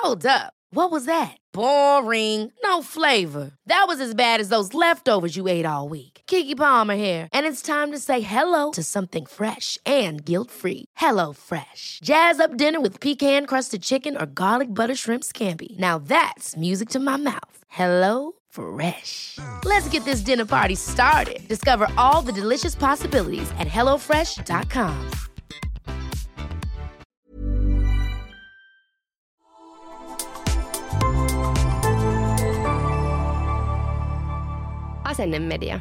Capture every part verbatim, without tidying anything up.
Hold up. What was that? Boring. No flavor. That was as bad as those leftovers you ate all week. Keke Palmer here, and it's time to say hello to something fresh and guilt-free. Hello Fresh. Jazz up dinner with pecan-crusted chicken or garlic butter shrimp scampi. Now that's music to my mouth. Hello Fresh. Let's get this dinner party started. Discover all the delicious possibilities at hello fresh dot com. Asennemedia.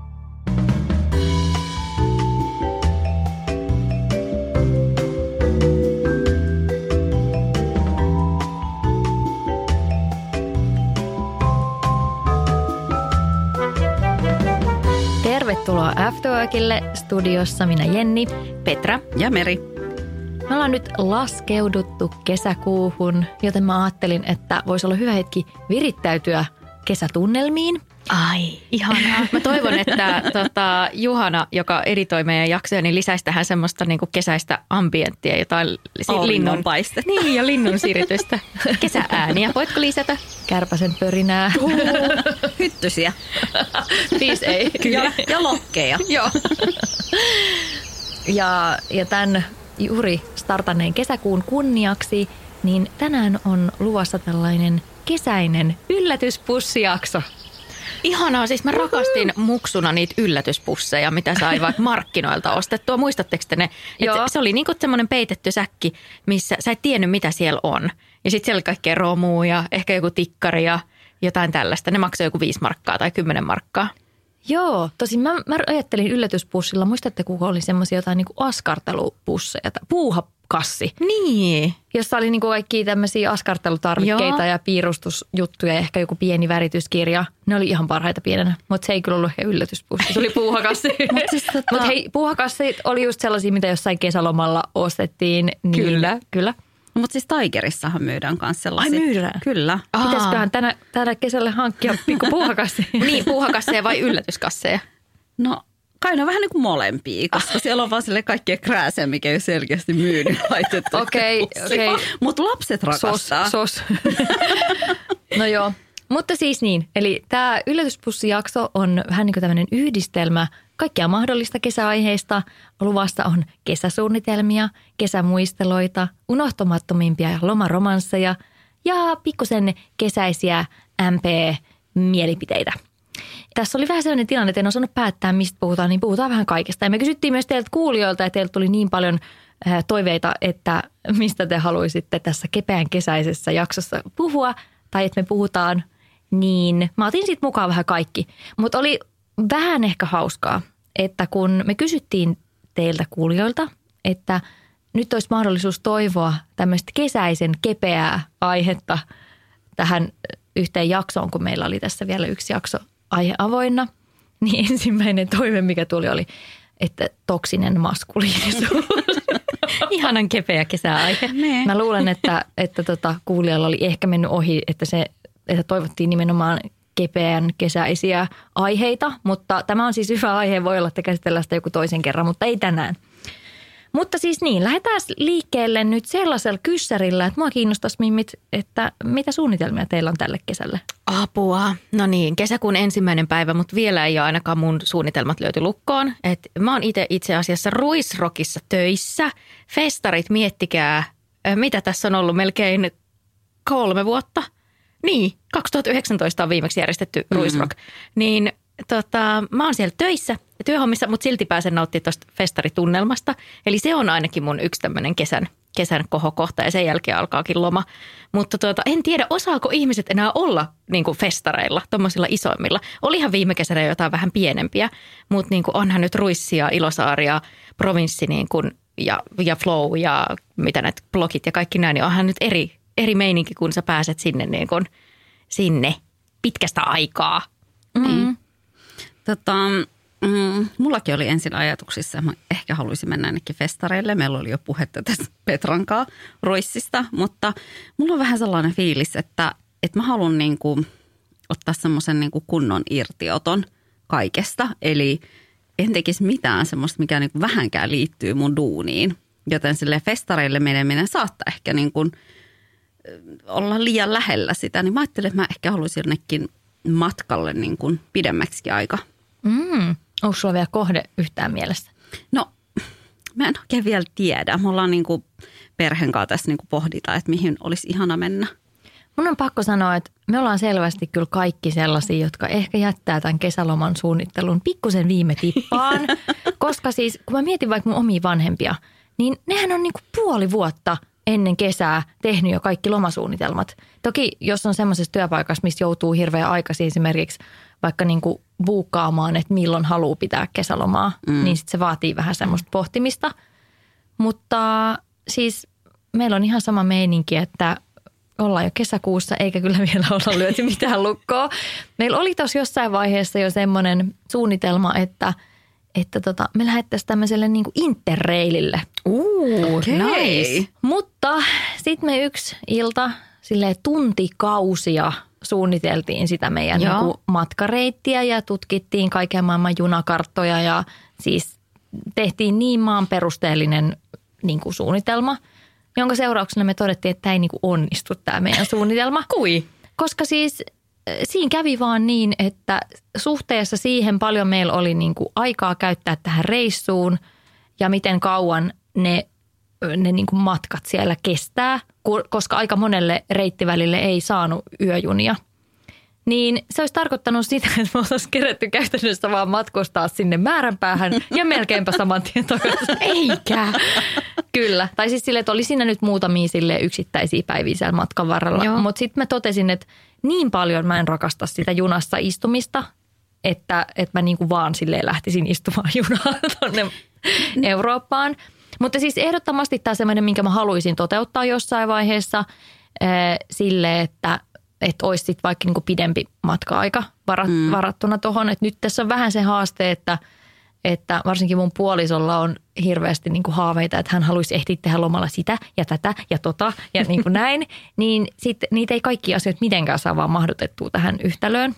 Tervetuloa Afterworkille, studiossa minä Jenni, Petra ja Meri. Me ollaan nyt laskeuduttu kesäkuuhun, joten mä ajattelin, että voisi olla hyvä hetki virittäytyä kesätunnelmiin. Ai, ihanaa. Mä toivon, että tota, Juhana, joka editoi meidän jaksoja, niin lisäisi tähän semmoista niinku kesäistä ambienttia, jotain linnun paistetta. Niin, ja linnun siiritystä. Kesäääniä. Voitko lisätä? Kärpäsen pörinää. Uh, hyttysiä. Siis ei. Ja, ja lokkeja. Joo. Ja, ja tämän juuri startanneen kesäkuun kunniaksi, niin tänään on luvassa tällainen kesäinen yllätyspussijakso. Ihanaa, siis mä rakastin muksuna niitä yllätyspusseja, mitä sai vaikka markkinoilta ostettua. Muistatteko te ne? Että se oli niinku semmoinen peitetty säkki, missä sä et tiennyt, mitä siellä on. Ja sitten siellä oli kaikkea romua ja ehkä joku tikkari ja jotain tällaista. Ne maksoi joku viisi markkaa tai kymmenen markkaa. Joo, tosin mä, mä ajattelin yllätyspussilla. Muistatteko, kun oli semmoisia jotain niinku askartelupusseja tai puuhakassi? Niin. Jossa oli niinku kaikkia tämmöisiä askartelutarvikkeita Joo. ja piirustusjuttuja ja ehkä joku pieni värityskirja. Ne oli ihan parhaita pienenä, mutta se ei kyllä ollut ehkä yllätyspussi. Se oli puuhakassi. Mutta siis tota... Mut hei, puuhakassit oli just sellaisia, mitä jossain kesälomalla ostettiin. Niin... Kyllä. Kyllä. No, mutta siis Tigerissahan myydään myös sellaisia. Ai myydään? Kyllä. Pitäisiköhän tänä, tänä kesällä hankkia pikku puuhakassi? Niin, puuhakasseja vai yllätyskasseja? No kai ne vähän niin kuin molempia, koska siellä on vaan sille kaikkea krääseä, mikä ei selkeästi myynyt laitettu. Okei, okei. Okay. Mutta lapset rakastaa. Sos, sos. No joo, mutta siis niin. Eli tämä yllätyspussijakso on vähän niin kuin tämmöinen yhdistelmä kaikkia mahdollista kesäaiheista. Luvassa on kesäsuunnitelmia, kesämuisteloita, unohtumattomimpia lomaromansseja ja pikkusen kesäisiä M P-mielipiteitä. Tässä oli vähän sellainen tilanne, että en osannut päättää, mistä puhutaan, niin puhutaan vähän kaikesta. Ja me kysyttiin myös teiltä kuulijoilta, ja teiltä tuli niin paljon toiveita, että mistä te haluaisitte tässä kepeän kesäisessä jaksossa puhua, tai että me puhutaan, niin mä otin siitä mukaan vähän kaikki. Mutta oli vähän ehkä hauskaa, että kun me kysyttiin teiltä kuulijoilta, että nyt olisi mahdollisuus toivoa tämmöistä kesäisen kepeää aihetta tähän yhteen jaksoon, kun meillä oli tässä vielä yksi jakso aihe avoinna, niin ensimmäinen toive, mikä tuli, oli, että toksinen maskuliinisuus. Ihanan kepeä kesäaihe. Ne. Mä luulen, että, että tota, kuulijalla oli ehkä mennyt ohi, että, se, että toivottiin nimenomaan kepeän kesäisiä aiheita, mutta tämä on siis hyvä aihe, voi olla, että käsitellään sitä joku toisen kerran, mutta ei tänään. Mutta siis niin, lähdetään liikkeelle nyt sellaisella kyssärillä, että mua kiinnostaisi mimmit, että mitä suunnitelmia teillä on tälle kesälle? Apua. No niin, kesäkuun ensimmäinen päivä, mutta vielä ei ole ainakaan mun suunnitelmat löyty lukkoon. Et mä oon itse itse asiassa Ruisrockissa töissä. Festarit, miettikää, mitä tässä on ollut melkein kolme vuotta. Niin, kaksituhattayhdeksäntoista on viimeksi järjestetty mm-hmm. Ruisrock. Niin tota, mä oon siellä töissä työhommissa, mutta silti pääsen nauttimaan tuosta festaritunnelmasta. Eli se on ainakin mun yksi tämmöinen kesän, kesän kohokohta ja sen jälkeen alkaakin loma. Mutta tuota, en tiedä, osaako ihmiset enää olla niin kuin festareilla, tuommoisilla isoimmilla. Olihan viime kesänä jotain vähän pienempiä, mutta niin kuin onhan nyt Ruissia, Ilosaaria, Provinssi niin kuin, ja, ja Flow ja mitä näitä blogit ja kaikki näin, niin onhan nyt eri, eri meininki, kun sä pääset sinne, niin kuin, sinne pitkästä aikaa. Mm. Tota, mm, mullakin oli ensin ajatuksissa, että mä ehkä haluaisin mennä ainakin festareille. Meillä oli jo puhetta tästä Petrankaa Ruissista, mutta mulla on vähän sellainen fiilis, että, että mä haluan niin kuin ottaa semmoisen niin kuin kunnon irtioton kaikesta. Eli en tekisi mitään semmoista, mikä niin kuin vähänkään liittyy mun duuniin. Joten sille festareille meneminen saattaa ehkä niin kuin olla liian lähellä sitä, niin mä ajattelin, että mä ehkä haluaisin jonnekin matkalle niin kuin pidemmäksikin aika. Mm. Onko sulla vielä kohde yhtään mielessä? No, mä en oikein vielä tiedä. Me ollaan niin kuin perheen kanssa tässä niin kuin pohditaan, että mihin olisi ihana mennä. Mun on pakko sanoa, että me ollaan selvästi kyllä kaikki sellaisia, jotka ehkä jättää tämän kesäloman suunnittelun pikkusen viime tippaan. Koska siis, kun mä mietin vaikka mun omia vanhempia, niin nehän on niinku puoli vuotta ennen kesää tehnyt jo kaikki lomasuunnitelmat. Toki jos on semmoisessa työpaikassa, missä joutuu hirveän aikaisin esimerkiksi vaikka niinku buukkaamaan, että milloin haluaa pitää kesälomaa, mm. niin sit se vaatii vähän semmoista pohtimista. Mutta siis meillä on ihan sama meininki, että ollaan jo kesäkuussa eikä kyllä vielä olla lyöty mitään lukkoa. Meillä oli tuossa jossain vaiheessa jo semmoinen suunnitelma, että, että tota, me lähdettäisiin tämmöiselle niin kuin interrailille. Uh, okay. nice. Mutta sitten me yksi ilta silleen tuntikausia suunniteltiin sitä meidän niin kuin matkareittiä ja tutkittiin kaiken maailman junakarttoja ja siis tehtiin niin maan perusteellinen niin kuin suunnitelma, jonka seurauksena me todettiin, että tämä ei niinku onnistu tämä meidän suunnitelma. Kui? Koska siis siinä kävi vaan niin, että suhteessa siihen paljon meillä oli niinku aikaa käyttää tähän reissuun ja miten kauan ne, ne niinku matkat siellä kestää, koska aika monelle reittivälille ei saanut yöjunia. Niin se olisi tarkoittanut sitä, että me oltaisiin kerätty käytännössä vaan matkustaa sinne määränpäähän ja melkeinpä saman tien takaisin. Eikä. Kyllä. Tai siis sille, että oli siinä nyt muutamia sille yksittäisiä päiviä siellä matkan varrella. Mutta sitten mä totesin, että niin paljon mä en rakasta sitä junassa istumista, että, että mä niinku vaan silleen lähtisin istumaan junaan tuonne Eurooppaan. Mutta siis ehdottomasti tämä semmoinen, minkä mä haluaisin toteuttaa jossain vaiheessa äh, sille, että että olisi sitten vaikka niinku pidempi matka-aika varat, mm. varattuna tuohon. Että nyt tässä on vähän se haaste, että, että varsinkin mun puolisolla on hirveästi niinku haaveita, että hän haluaisi ehtiä tehdä lomalla sitä ja tätä ja tota ja niinku näin. Niin sitten niitä ei kaikki asioita mitenkään saa vaan mahdotettua tähän yhtälöön.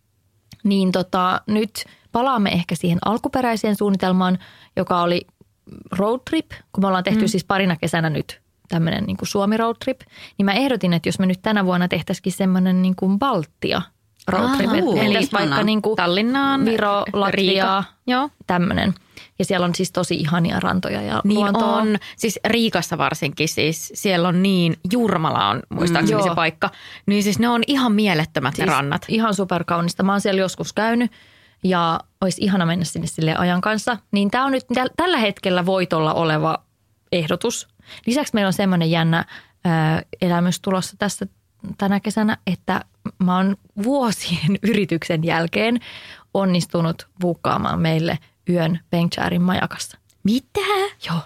Niin tota, nyt palaamme ehkä siihen alkuperäiseen suunnitelmaan, joka oli road trip, kun me ollaan tehty mm. siis parina kesänä nyt tämmöinen niin kuin Suomi road trip, niin mä ehdotin, että jos me nyt tänä vuonna tehtäisikin semmoinen niin kuin Baltia road trip, ah, eli vaikka niin kuin Tallinnaan, Viro, Latvia, joo, tämmöinen. Ja siellä on siis tosi ihania rantoja ja niin luontoa. on. Siis Riikassa varsinkin, siis siellä on niin, Jurmala on muistaakseni mm, se paikka, niin siis ne on ihan mielettömät siis ne rannat. Ihan superkaunista. Mä oon siellä joskus käynyt ja olisi ihana mennä sinne silleen ajan kanssa. Niin tää on nyt tällä hetkellä voitolla oleva ehdotus. Lisäksi meillä on semmoinen jännä ää, elämys tulossa tässä tänä kesänä, että mä oon vuosien yrityksen jälkeen onnistunut buukkaamaan meille yön Bengtsäärin majakassa. Mitä? Joo.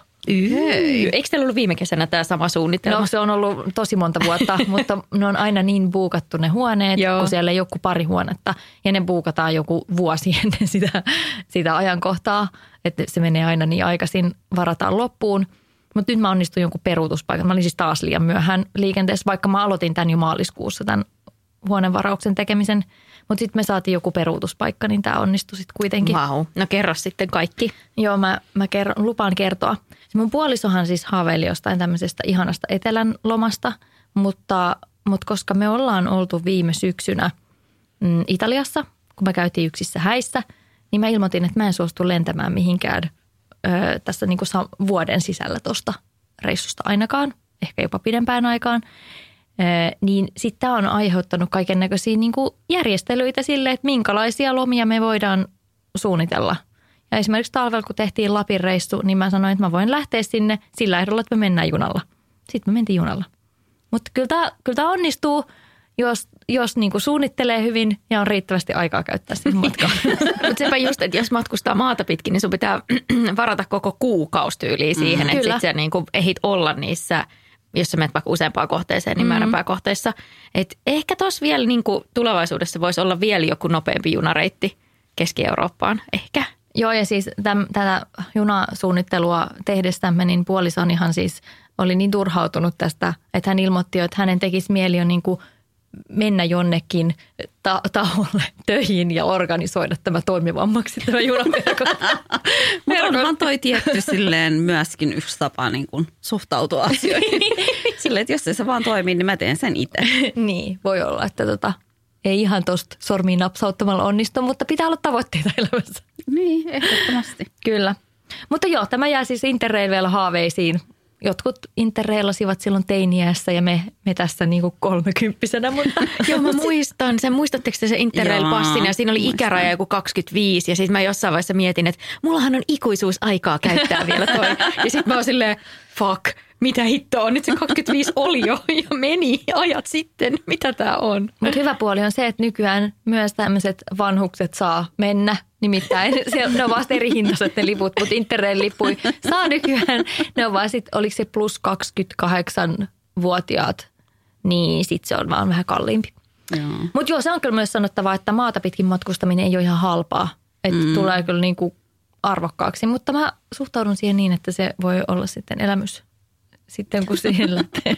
Yy. Eikö teillä ollut viime kesänä tämä sama suunnitelma? No se on ollut tosi monta vuotta, mutta ne on aina niin buukattu ne huoneet, Joo. kun siellä ei joku pari huonetta. Ja ne buukataan joku vuosi ennen sitä, sitä ajankohtaa, että se menee aina niin aikaisin, varataan loppuun. Mutta nyt mä onnistuin jonkun peruutuspaikan. Mä olin siis taas liian myöhään liikenteessä, vaikka mä aloitin tämän jo maaliskuussa tämän huonevarauksen tekemisen. Mutta sitten me saatiin joku peruutuspaikka, niin tämä onnistui sitten kuitenkin. Vau, wow. No kerro sitten kaikki. Joo, mä, mä kerron, lupaan kertoa. Mun puolisohan siis haaveili jostain tämmöisestä ihanasta etelän lomasta, mutta, mutta koska me ollaan oltu viime syksynä mm, Italiassa, kun me käytiin yksissä häissä, niin mä ilmoitin, että mä en suostu lentämään mihinkään Öö, tässä niin kuin vuoden sisällä tuosta reissusta ainakaan, ehkä jopa pidempään aikaan, öö, niin sitten tämä on aiheuttanut kaiken näköisiä niin kuin järjestelyitä sille, että minkälaisia lomia me voidaan suunnitella. Ja esimerkiksi talvella, kun tehtiin Lapin reissu, niin mä sanoin, että mä voin lähteä sinne sillä ehdolla, että me mennään junalla. Sitten me mentiin junalla. Mutta kyllä tämä kyllä onnistuu, jos, jos niin kuin suunnittelee hyvin ja on riittävästi aikaa käyttää siihen matkaan. Mutta sepä just, että jos matkustaa maata pitkin, niin sun pitää varata koko kuukaustyyliin siihen, mm, että sitten sä niin kuin ehdit olla niissä, jos sä menet vaikka useampaan kohteeseen, niin määränpää kohteessa. Että ehkä tuossa vielä niin kuin tulevaisuudessa voisi olla vielä joku nopeampi junareitti Keski-Eurooppaan, ehkä. Joo, ja siis täm, tätä junasuunnittelua tehdestämme, niin puoliso ihan siis oli niin turhautunut tästä, että hän ilmoitti, että hänen tekisi mieli jo niin kuin mennä jonnekin ta- taholle töihin ja organisoida tämä toimivammaksi tämä junaverkko. Mutta onhan toi tietty silleen myöskin yksi tapa niin kuin suhtautua asioihin. Silleen, että jos se vaan toimii, niin mä teen sen itse. Niin, voi olla, että tota, ei ihan tuosta sormiin napsauttamalla onnistu, mutta pitää olla tavoitteita elämässä. Niin, ehdottomasti. Kyllä. Mutta joo, tämä jää siis Interrail vielä haaveisiin. Jotkut interreilasivat silloin teiniässä ja me, me tässä niinku kolmekymppisenä, mutta... Joo, mä muistan sen. Muistatteko te se Interrail-passin ja siinä oli muistan. Ikäraja joku kaksikymmentäviisi ja sitten mä jossain vaiheessa mietin, että mullahan on ikuisuusaikaa käyttää vielä toi. Ja sitten mä oon silleen, fuck, mitä hittoa, nyt se kaksikymmentäviisi oli jo ja meni ajat sitten, mitä tää on. Mutta hyvä puoli on se, että nykyään myös tämmöiset vanhukset saa mennä. Nimittäin ne on vasta eri hintaiset ne liput, mutta Interrail-lipui saa nykyään. Ne on vaan sitten, oliko se plus kaksikymmentäkahdeksanvuotiaat, niin sitten se on vaan vähän kalliimpi. Mutta joo, se on kyllä myös sanottava, että maata pitkin matkustaminen ei ole ihan halpaa. Että mm. tulee kyllä niinku arvokkaaksi, mutta mä suhtaudun siihen niin, että se voi olla sitten elämys sitten, kun siihen lähtee.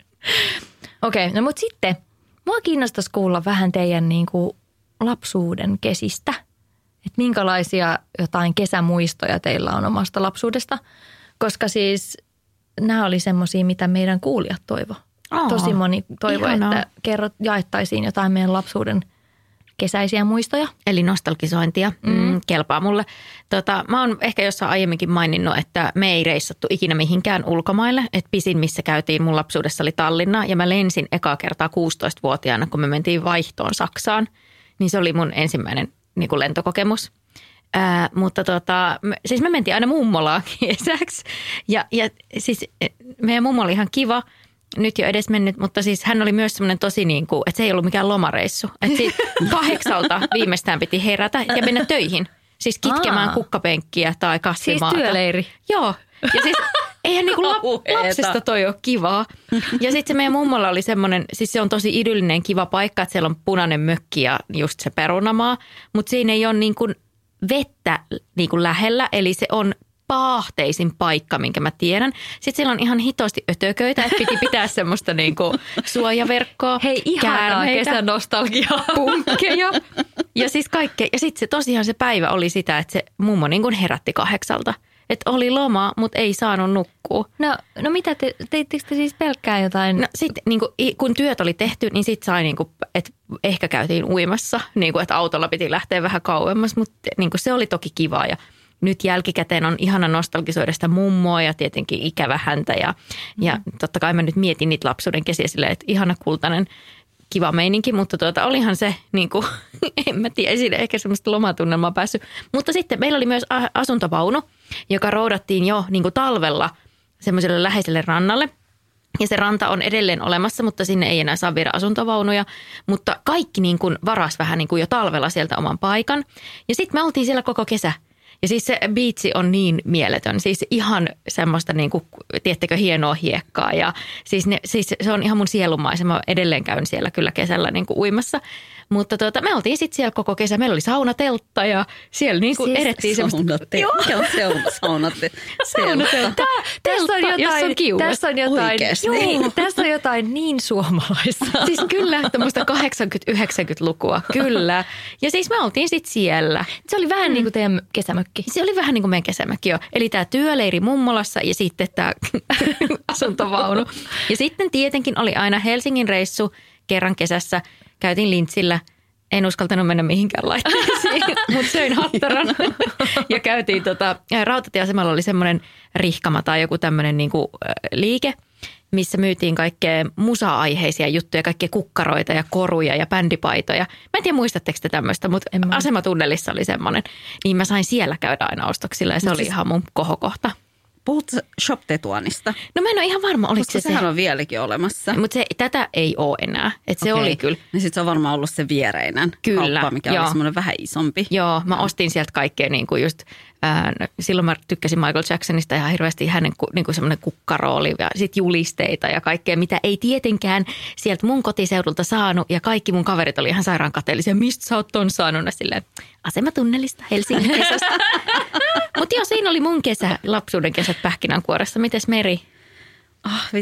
Okei, okay, no mutta sitten mua kiinnostaisi kuulla vähän teidän niinku lapsuuden kesistä. Että minkälaisia jotain kesämuistoja teillä on omasta lapsuudesta, koska siis nämä oli semmoisia, mitä meidän kuulijat toivo. Oh, Tosi moni toivo, ihanaa. Että kerrot, jaettaisiin jotain meidän lapsuuden kesäisiä muistoja. Eli nostalgisointia, mm. Mm, kelpaa mulle. Tota, mä oon ehkä jossain aiemminkin maininnut, että me ei reissattu ikinä mihinkään ulkomaille. Että pisin, missä käytiin mun lapsuudessa oli Tallinna ja mä lensin ekaa kertaa kuusitoistavuotiaana, kun me mentiin vaihtoon Saksaan. Niin se oli mun ensimmäinen niin kuin lentokokemus. Ää, mutta tota, me, siis me mentiin aina mummolaan kesäksi ja, ja siis meidän mummo oli ihan kiva, nyt jo edes mennyt, mutta siis hän oli myös semmoinen tosi niin kuin, että se ei ollut mikään lomareissu. Että siis kahdeksalta viimeistään piti herätä ja mennä töihin. Siis kitkemään Aa. kukkapenkkiä tai kasvimaata. Siis työleiri. Joo. Ja siis eihän niinku lap, lapsesta toi ole kivaa. Ja sitten se meidän mummolla oli semmoinen, siis se on tosi idyllinen kiva paikka, että siellä on punainen mökki ja just se perunamaa. Mutta siinä ei ole niinku vettä niinku lähellä, eli se on paahteisin paikka, minkä mä tiedän. Sitten siellä on ihan hitosti ötököitä, että piti pitää semmoista niinku suojaverkkoa. Hei, ihanaa kesän nostalgiaa. Punkkeja. Ja siis kaikkea. Ja sitten se tosiaan se päivä oli sitä, että se mummo niin kuin herätti kahdeksalta. Että oli loma, mutta ei saanut nukkua. No, no mitä te, teittekö te siis pelkkää jotain? No sitten niin kuin, kun työt oli tehty, niin sitten sai niin kuin, että ehkä käytiin uimassa. Niin kuin, että autolla piti lähteä vähän kauemmas, mutta niin kuin se oli toki kivaa ja nyt jälkikäteen on ihana nostalgisoida sitä mummoa ja tietenkin ikävä häntä. Ja, mm-hmm. ja totta kai mä nyt mietin niitä lapsuuden kesiä silleen, että ihana kultainen kiva meininki, mutta tuota, olihan se, niin kuin, en mä tiedä, siinä ehkä semmoista lomatunnelmaa päässyt. Mutta sitten meillä oli myös asuntovaunu, joka roudattiin jo niin kuin talvella semmoiselle läheiselle rannalle. Ja se ranta on edelleen olemassa, mutta sinne ei enää saa viedä asuntovaunuja. Mutta kaikki niin kuin varas vähän niin kuin jo talvella sieltä oman paikan. Ja sitten me oltiin siellä koko kesä. Ja siis se biitsi on niin mieletön, siis ihan semmoista niin kuin, tiedättekö, hienoa hiekkaa ja siis, ne, siis se on ihan mun sielumaisen. Mä edelleen käyn siellä kyllä kesällä niin kuin uimassa. Mutta tuota, me oltiin sitten siellä koko kesä. Meillä oli saunateltta ja siellä niin kuin siis edettiin semmoista. Saunateltta? Mikä on saunateltta? Saunateltta. Tässä on jotain, on tässä on jotain, joo, tässä on jotain niin suomalaista. Siis kyllä, tämmöistä kahdeksankymmentä-yhdeksänkymmentälukua, kyllä. Ja siis me oltiin sitten siellä. Se oli vähän mm. niin kuin teidän kesämökki. Se oli vähän niin kuin meidän kesämökki, joo. Eli tämä työleiri mummolassa ja sitten tämä asuntovaunu. Ja sitten tietenkin oli aina Helsingin reissu kerran kesässä. Käytiin Lintsillä. En uskaltanut mennä mihinkään laitteisiin, mutta söin hattaran. Ja käytiin tota, rautatieasemalla oli semmoinen rihkama tai joku tämmöinen niinku, äh, liike, missä myytiin kaikkea musa-aiheisia juttuja, kaikkea kukkaroita ja koruja ja bändipaitoja. Mä en tiedä muistatteko te tämmöistä, mutta asematunnelissa oli semmoinen. Niin mä sain siellä käydä aina ostoksilla ja se oli ihan mun kohokohta. Puhutko Shop Tetuanista? No mä en ole ihan varma, oliko se sehän se. on vieläkin olemassa. Mutta se, tätä ei ole enää. Et se Okei. oli kyllä. Niin sitten se on varmaan ollut se viereinen Kyllä, kauppa, mikä joo. oli semmoinen vähän isompi. Joo, mä ostin sieltä kaikkea niin kuin just, ää, silloin mä tykkäsin Michael Jacksonista ihan hirveästi hänen niin kuin semmoinen kukkarooli ja sitten julisteita ja kaikkea, mitä ei tietenkään sieltä mun kotiseudulta saanut ja kaikki mun kaverit oli ihan sairaan kateellisia. Mistä sä oot ton saanut? Silleen, asematunnelista Helsingin kesästä. Mutta joo, siinä oli mun kesä, lapsuuden kesät Pähkinänkuoressa. Mites Meri? Ah, vitsi.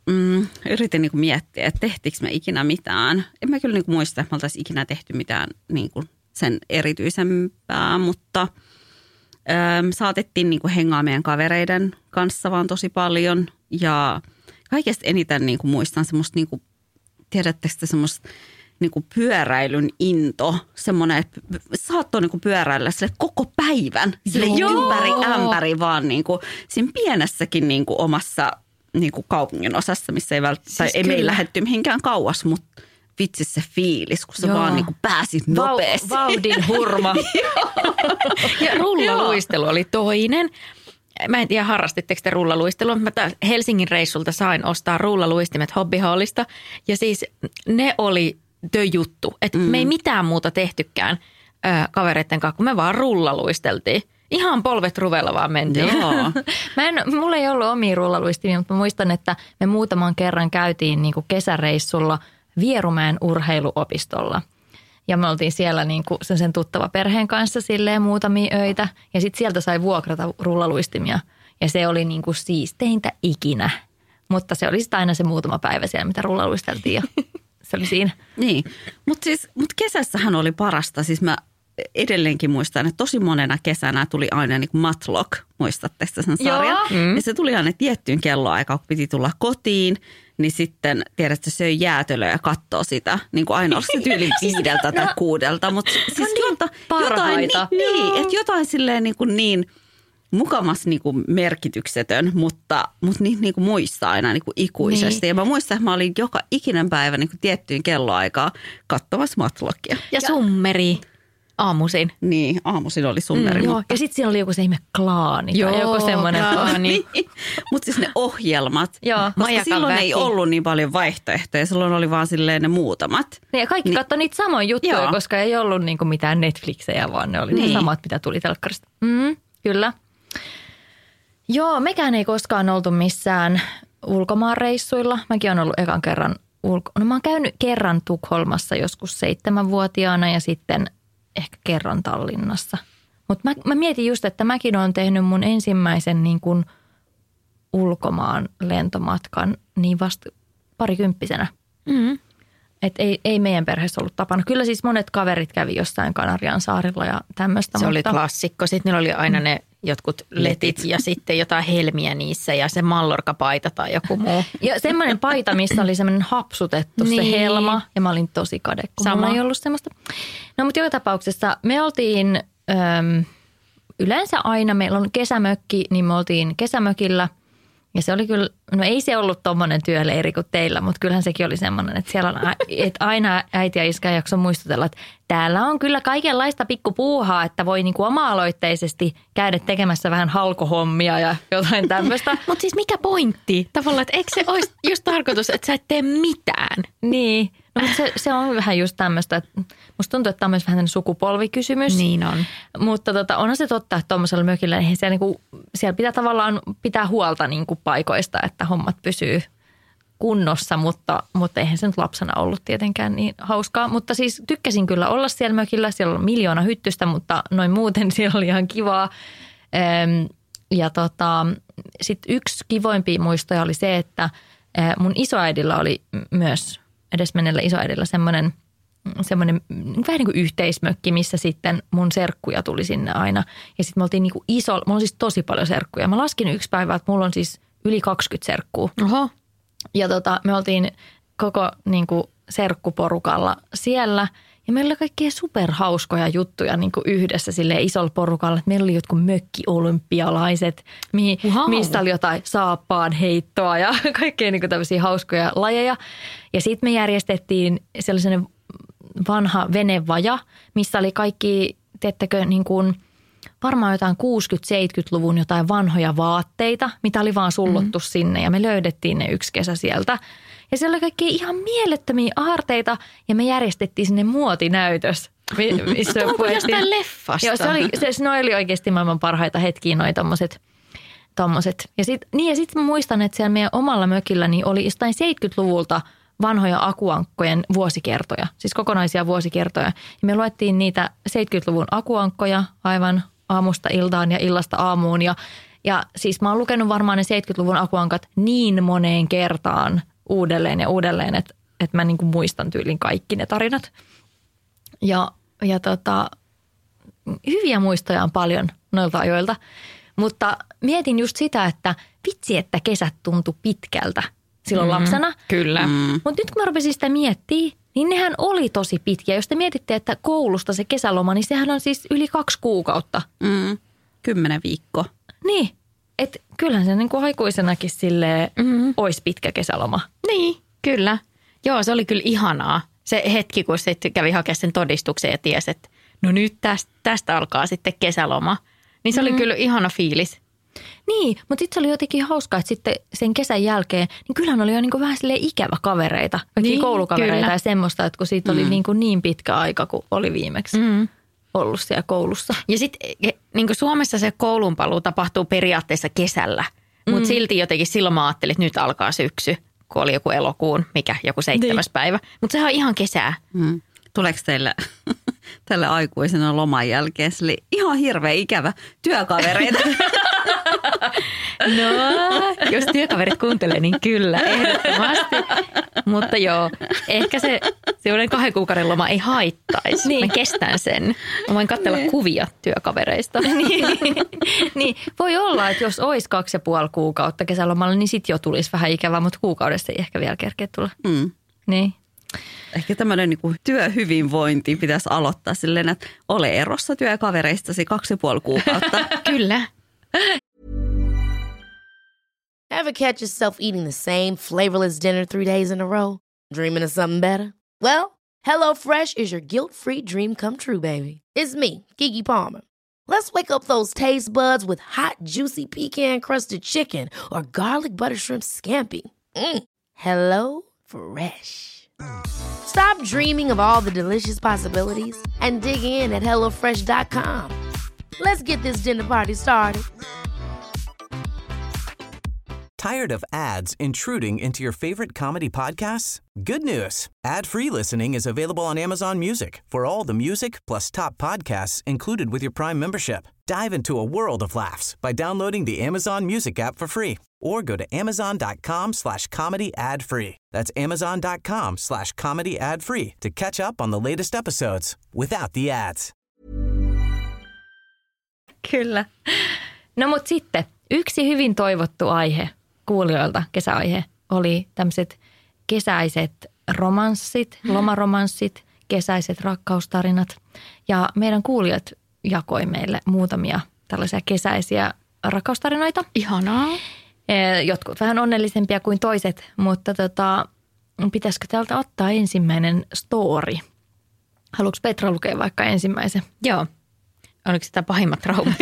mm, yritin niin kuin miettiä, että tehtiinkö me ikinä mitään. En mä kyllä niin kuin muista, että me oltaisiin ikinä tehty mitään niin kuin sen erityisempää, mutta äm, saatettiin niin kuin hengaa meidän kavereiden kanssa vaan tosi paljon. Ja kaikesta eniten niin kuin muistan semmoista, niin kuin, tiedättekö te semmoista niin kuin pyöräilyn into, semmoinen, että saattoi niin kuin pyöräillä sille koko päivän, sille ympäri ämpäri vaan niin kuin siinä pienessäkin niin kuin omassa niin kuin kaupungin osassa, missä ei välttämättä, siis ei meillä lähdetty mihinkään kauas, mutta vitsi se fiilis, kun sä Joo. vaan niin kuin pääsit nopeasti. Va- vauhdin hurma. Ja rullaluistelu oli toinen. Mä en tiedä, harrastitteko te rullaluistelua, mutta mä Helsingin reissulta sain ostaa rullaluistimet Hobbyhallista. Ja siis ne oli the juttu, että mm. me ei mitään muuta tehtykään äh, kavereiden kanssa, kun me vaan rullaluisteltiin. Ihan polvet ruvella vaan mentiin. Joo. mä en, mulla ei ollut omia rullaluistimia, mutta mä muistan, että me muutaman kerran käytiin niin kuin kesäreissulla Vierumäen urheiluopistolla. Ja me oltiin siellä niin kuin sen, sen tuttava perheen kanssa silleen muutamia öitä. Ja sitten sieltä sai vuokrata rullaluistimia. Ja se oli niin kuin siisteintä ikinä. Mutta se oli sitten aina se muutama päivä siellä, mitä rullaluisteltiin. Ja se oli siinä. Niin, mutta siis, mut kesässähän oli parasta. Siis mä edelleenkin muistan, että tosi monena kesänä tuli aina niin kuin Matlock, muistatte sen sarjan? Mm. Ja se tuli aina tiettyyn kelloaikaan, kun piti tulla kotiin. Niin sitten tiedätkö, söi jäätelöä ja katsoo sitä. Niin kuin aina olisi se tyyli viideltä tai no, kuudelta. Mutta siis niin jota, jotain, niin, niin, että jotain silleen niin, kuin niin mukamas niin kuin merkityksetön, mutta, mutta niitä niin kuin muistaa aina niin kuin ikuisesti. Niin. Ja mä muistan, että mä olin joka ikinen päivä niin kuin tiettyyn kelloaikaan katsomassa Matlockia. Ja, ja summeri. Aamuisin. Niin, aamuisin oli summeri. Mm, mutta... Ja sitten siellä oli joku se ihme klaani. Joo, joku semmoinen klaani. Mutta siis ne ohjelmat, Joo, koska silloin väki. Ei ollut niin paljon vaihtoehtoja. Silloin oli vaan silleen ne muutamat. Niin, ja kaikki niin, katsoi niitä samoja juttuja, joo. koska ei ollut niinku mitään Netflixejä, vaan ne oli niin. ne samat, mitä tuli telkkarista. Mm, kyllä. Joo, mekään ei koskaan oltu missään ulkomaanreissuilla. Mäkin olen ollut ekan kerran ulko... No mä oon käynyt kerran Tukholmassa joskus seitsemänvuotiaana ja sitten... ehkä kerran Tallinnassa. Mutta mä, mä mietin just, että mäkin olen tehnyt mun ensimmäisen niin kuin ulkomaan lentomatkan niin vasta parikymppisenä. Mm-hmm. Että ei, ei meidän perheessä ollut tapana. Kyllä siis monet kaverit kävi jossain Kanarian saarilla ja tämmöistä. Se mutta... oli klassikko. Sitten niillä oli aina ne jotkut letit ja sitten jotain helmiä niissä ja se mallorkapaita tai joku muu. Ja semmoinen paita, missä oli semmoinen hapsutettu niin. se helma ja mä olin tosi kade, kun Sama. mulla ei ollut semmoista. No mutta joka tapauksessa me oltiin äm, yleensä aina, meillä on kesämökki, niin me oltiin kesämökillä. Ja se oli kyllä, no ei se ollut tommoinen työleiri kuin teillä, mutta kyllähän sekin oli semmoinen, että siellä on, että aina äiti ja iskä jakso muistutella, että täällä on kyllä kaikenlaista pikkupuuhaa, että voi niinku oma-aloitteisesti käydä tekemässä vähän halkohommia ja jotain tämmöistä. Mutta siis mikä pointti? Tavallaan, että eikö se olisi just tarkoitus, että sä et tee mitään? Niin, no mutta se, se on vähän just tämmöistä, että musta tuntuu, että tämä on myös vähän sukupolvikysymys. Niin on. Mutta tota, onhan se totta, että tuommoisella mökillä, eihän siellä, niinku, siellä pitää tavallaan pitää huolta niinku paikoista, että hommat pysyy kunnossa, mutta, mutta eihän se nyt lapsena ollut tietenkään niin hauskaa. Mutta siis tykkäsin kyllä olla siellä mökillä, siellä on miljoona hyttystä, mutta noin muuten siellä oli ihan kivaa. Ja tota, sitten yksi kivoimpia muistoja oli se, että mun isoäidillä oli myös, edesmenneellä isoäidillä semmoinen, semmoinen vähän niin kuin yhteismökki, missä sitten mun serkkuja tuli sinne aina. Ja sitten me oltiin niin kuin iso, mulla on siis tosi paljon serkkuja. Mä laskin yksi päivä, että mulla on siis yli kaksikymmentä serkkua. Oho. Ja tota, me oltiin koko niin kuin serkkuporukalla siellä. Ja meillä oli kaikkia superhauskoja juttuja niin kuin yhdessä sille isolla porukalla. Meillä oli jotkut mökki-olympialaiset, mihin, wow. mistä oli jotain saappaan heittoa ja kaikkea niin kuin tämmöisiä hauskoja lajeja. Ja sitten me järjestettiin sellainen vanha venevaja, missä oli kaikki, teettekö, niin kuin varmaan jotain kuusikymmentä-seitsemänkymmentäluvun jotain vanhoja vaatteita, mitä oli vaan sullottu mm. sinne ja me löydettiin ne yksi kesä sieltä. Ja siellä oli kaikkia ihan mielettömiä aarteita ja me järjestettiin sinne muotinäytös. Onko jostain leffasta? Joo, se oli, se, noi oli oikeasti maailman parhaita hetkiä, noi tommoset. tommoset. Ja sitten niin, ja sit mä muistan, että siellä meidän omalla mökillä niin oli jostain seitsemänkymmentäluvulta vanhoja akuankkojen vuosikertoja, siis kokonaisia vuosikertoja. Ja me luettiin niitä seitsemänkymmentäluvun akuankkoja aivan aamusta iltaan ja illasta aamuun ja Ja siis mä oon lukenut varmaan ne seitsemänkymmentäluvun akuankat niin moneen kertaan uudelleen ja uudelleen, että, että mä niin kuin muistan tyylin kaikki ne tarinat. Ja, ja tota, hyviä muistoja on paljon noilta ajoilta, mutta mietin just sitä, että vitsi, että kesät tuntui pitkältä silloin mm, lapsena. Kyllä. Mm. Mutta nyt kun mä rupesin sitä miettimään, niin nehän oli tosi pitkiä. Jos te mietitte, että koulusta se kesäloma, niin sehän on siis yli kaksi kuukautta. Mm. Kymmenen viikkoa. Niin, että kyllähän se niin kuin aikuisenakin silleen mm. olisi pitkä kesäloma. Niin, kyllä. Joo, se oli kyllä ihanaa. Se hetki, kun sitten kävi hakemaan sen todistuksen ja tiesi, että no nyt tästä, tästä alkaa sitten kesäloma. Niin se mm. oli kyllä ihana fiilis. Niin, mutta sitten se oli jotenkin hauskaa, että sitten sen kesän jälkeen, niin kyllähän oli jo niin kuin vähän silleen ikävä kavereita. Niin, koulukavereita kyllä. Ja semmoista, että kun siitä oli mm. niin, kuin niin pitkä aika, kun oli viimeksi mm. ollut siellä koulussa. Ja sitten niin kuin Suomessa se koulunpaluu tapahtuu periaatteessa kesällä, mm. mutta silti jotenkin silloin mä ajattelin, että nyt alkaa syksy, kun oli joku elokuun, mikä joku seitsemäs niin. päivä. Mutta sehän on ihan kesää. Mm. Tuleeko teille tälle aikuisena loman jälkeen sille ihan hirveä ikävä työkavereita? No, jos työkaverit kuuntelee, niin kyllä, ehdottomasti. Mutta joo, ehkä se sellainen kahden kuukauden loma ei haittaisi. Niin. Mä kestän sen. Mä voin katsella niin. kuvia työkavereista. niin. niin, voi olla, että jos olisi kaksi ja puoli kuukautta kesälomalla, niin sit jo tulisi vähän ikävää, mutta kuukaudessa ei ehkä vielä kerkeä tulla. Mm. Niin. Ehkä tämmöinen niin kuin työhyvinvointi pitäisi aloittaa silleen, että ole erossa työkavereistasi kaksi ja puoli kuukautta. Kyllä. Ever catch yourself eating the same flavorless dinner three days in a row? Dreaming of something better? Well, HelloFresh is your guilt-free dream come true, baby. It's me, Keke Palmer. Let's wake up those taste buds with hot, juicy pecan-crusted chicken or garlic butter shrimp scampi. Mm. Hello Fresh. Stop dreaming of all the delicious possibilities and dig in at hello fresh dot com. Let's get this dinner party started. Tired of ads intruding into your favorite comedy podcasts? Good news. Ad-free listening is available on Amazon Music for all the music plus top podcasts included with your Prime membership. Dive into a world of laughs by downloading the Amazon Music app for free or go to amazon.com slash comedy ad free. That's amazon.com slash comedy ad free to catch up on the latest episodes without the ads. Kyllä. No mut sitten yksi hyvin toivottu aihe kuulijoilta, kesäaihe, oli tämmöiset kesäiset romanssit, lomaromanssit, kesäiset rakkaustarinat. Ja meidän kuulijat jakoi meille muutamia tällaisia kesäisiä rakkaustarinoita. Ihanaa. Jotkut vähän onnellisempia kuin toiset, mutta tota, pitäisikö täältä ottaa ensimmäinen story? Haluatko Petra lukea vaikka ensimmäisen? Joo. Oliko sitä pahimmat traumat?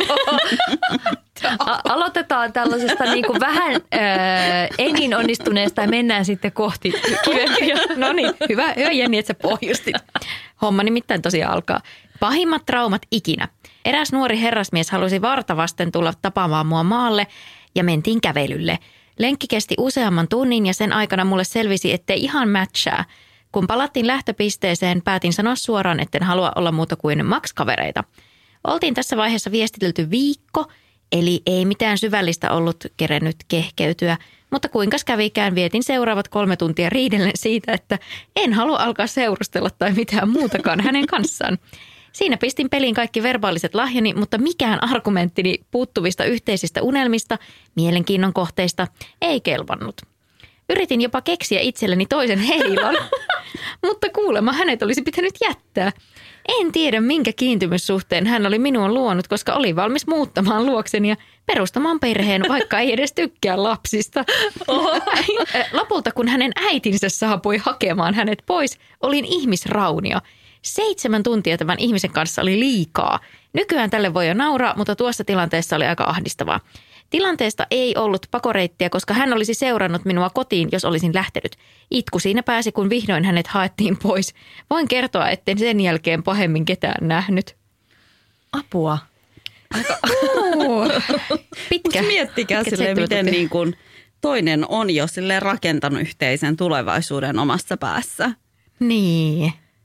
A- aloitetaan tällaisesta niin kuin vähän äh, enin onnistuneesta ja mennään sitten kohti kivempiä. No niin, hyvä, hyvä Jenni, että sä pohjustit. Homma nimittäin tosiaan alkaa. Pahimmat traumat ikinä. Eräs nuori herrasmies halusi vartavasten tulla tapaamaan mua maalle ja mentiin kävelylle. Lenkki kesti useamman tunnin ja sen aikana mulle selvisi, ettei ihan matchaa. Kun palattiin lähtöpisteeseen, päätin sanoa suoraan, etten halua olla muuta kuin Max-kavereita. Oltiin tässä vaiheessa viestitelty viikko, eli ei mitään syvällistä ollut kerennyt kehkeytyä, mutta kuinkas kävikään vietin seuraavat kolme tuntia riidellen siitä, että en halua alkaa seurustella tai mitään muutakaan hänen kanssaan. Siinä pistin peliin kaikki verbaaliset lahjani, mutta mikään argumenttini puuttuvista yhteisistä unelmista, mielenkiinnon kohteista ei kelvannut. Yritin jopa keksiä itselleni toisen heilon, mutta kuulemma hänet olisi pitänyt jättää. En tiedä, minkä kiintymyssuhteen hän oli minuun luonut, koska oli valmis muuttamaan luokseni ja perustamaan perheen, vaikka ei edes tykkää lapsista. Oho. Lopulta, kun hänen äitinsä saapui hakemaan hänet pois, olin ihmisraunio. Seitsemän tuntia tämän ihmisen kanssa oli liikaa. Nykyään tälle voi jo nauraa, mutta tuossa tilanteessa oli aika ahdistavaa. Tilanteesta ei ollut pakoreittiä, koska hän olisi seurannut minua kotiin, jos olisin lähtenyt. Itku siinä pääsi, kun vihdoin hänet haettiin pois. Voin kertoa, etten sen jälkeen pahemmin ketään nähnyt. Apua. Aika pitkä. Mut miettikää silleen, miten niin kun toinen on jo silleen rakentanut yhteisen tulevaisuuden omassa päässä. Niin.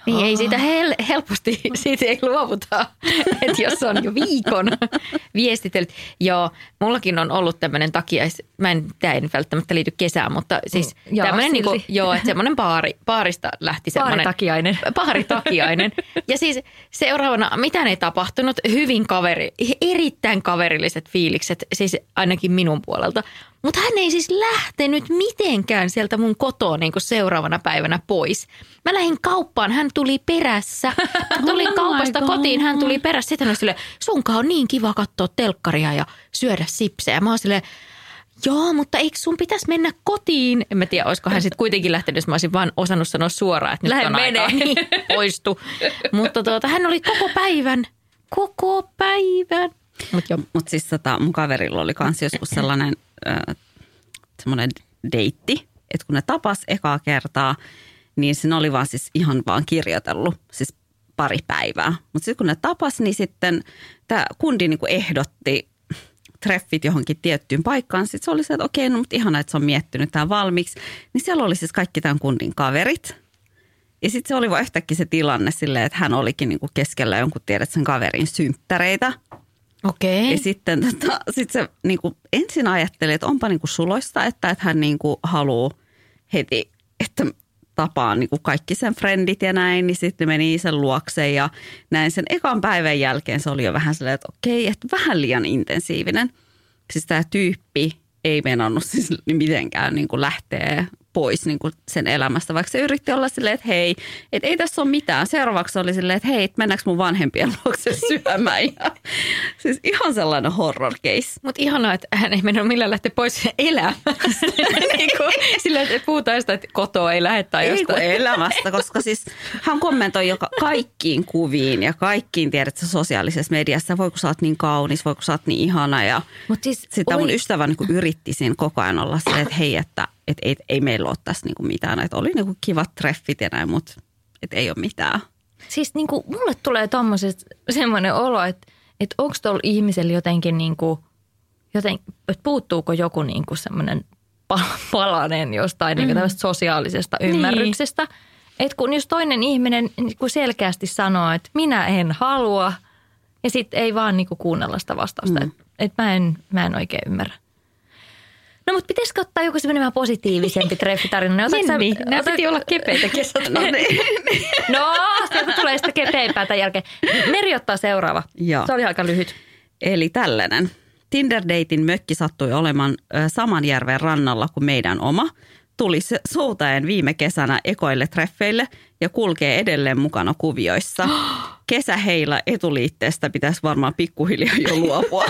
Niin ei siitä hel- helposti, siitä ei luovuta, että jos on jo viikon viestitellyt. Joo, mullakin on ollut tämmöinen takiais, mä en, tämä ei välttämättä liity kesään, mutta siis mm, tämmöinen niin kuin, joo, että semmoinen paari, paarista lähti semmoinen. Paaritakiainen. Paaritakiainen. Ja siis seuraavana, mitään ei tapahtunut, hyvin kaveri, erittäin kaverilliset fiilikset, siis ainakin minun puolelta. Mutta hän ei siis lähtenyt mitenkään sieltä mun kotoa niin kuin seuraavana päivänä pois. Mä lähdin kauppaan, hän tuli perässä. Mä tulin oh kaupasta kotiin, hän tuli perässä. Sitten hän oli silleen, sunkaan on niin kiva katsoa telkkaria ja syödä sipsejä. Mä oon silleen, joo, mutta eikö sun pitäisi mennä kotiin? En mä tiedä, olisiko hän sitten kuitenkin lähtenyt, jos mä olisin vaan osannut sanoa suoraan, että nyt lähden on aikaa. Niin, poistu. Mutta tuota, hän oli koko päivän, koko päivän. Mutta mut siis tota, mun kaverilla oli kans joskus sellainen äh, semmoinen deitti, että kun ne tapas ekaa kertaa, niin siinä oli vaan siis ihan vaan kirjoitellut siis pari päivää. Mutta sitten kun ne tapas, niin sitten tämä kundi niinku ehdotti treffit johonkin tiettyyn paikkaan. Sitten se oli se, että okei, no mutta ihanaa, että se on miettinyt tämä valmiiksi. Niin siellä oli siis kaikki tämän kundin kaverit. Ja sitten se oli vaan yhtäkkiä se tilanne silleen, että hän olikin niinku keskellä jonkun tiedät sen kaverin synttäreitä. Okei. Ja sitten tota, sit se niinku ensin ajatteli, että onpa niinku suloista, että, että hän niinku haluaa heti, että tapaa niinku kaikki sen frendit ja näin. Niin sitten meni sen luokse ja näin sen ekan päivän jälkeen se oli jo vähän silleen, että okei, että vähän liian intensiivinen. Siis tämä tyyppi ei meinannut siis mitenkään niinku lähteä pois niin kuin sen elämästä, vaikka se yritti olla silleen, että hei, että ei tässä ole mitään. Seuraavaksi oli silleen, että hei, mennäänkö mun vanhempien luokse syömään. Ja, siis ihan sellainen horror case. Mutta ihanaa, että hän ei mennyt millään lähteä pois elämästä. niin kuin, silleen, että puhutaan sitä, että kotoa ei lähde tai jostain. Ei elämästä, koska siis hän kommentoi joka kaikkiin kuviin ja kaikkiin, tiedätkö, sosiaalisessa mediassa. Voi kun sä oot niin kaunis, voi kun sä oot niin ihana. Ja siis, sitä mun ystävä niin kuin yritti siinä koko ajan olla silleen, että hei, että Että ei, ei meillä ole tässä niinku mitään. Että oli niinku kivat treffit ja näin, mutta et ei ole mitään. Siis niinku, mulle tulee tommoset semmoinen olo, että et onko tuolla ihmisellä jotenkin, niinku, joten, että puuttuuko joku niinku semmoinen palanen jostain mm. niinku sosiaalisesta ymmärryksestä. Niin. Että kun jos toinen ihminen niinku selkeästi sanoo, että minä en halua ja sitten ei vaan niinku kuunnella sitä vastausta. Mm. Että et mä, en, mä en oikein ymmärrä. No mutta pitäisikö ottaa joku semmoinen vähän positiivisempi treffitarina? Jenni, nämä otat... piti olla kepeitä kesät. No, no sieltä tulee sitä kepeämpää tämän jälkeen. Meri ottaa seuraava. Joo. Se oli aika lyhyt. Eli tällainen. Tinder-deitin mökki sattui olemaan Samanjärven rannalla kuin meidän oma. Tuli soutaen viime kesänä ekoille treffeille ja kulkee edelleen mukana kuvioissa. Kesäheillä etuliitteestä pitäisi varmaan pikkuhiljaa jo luopua.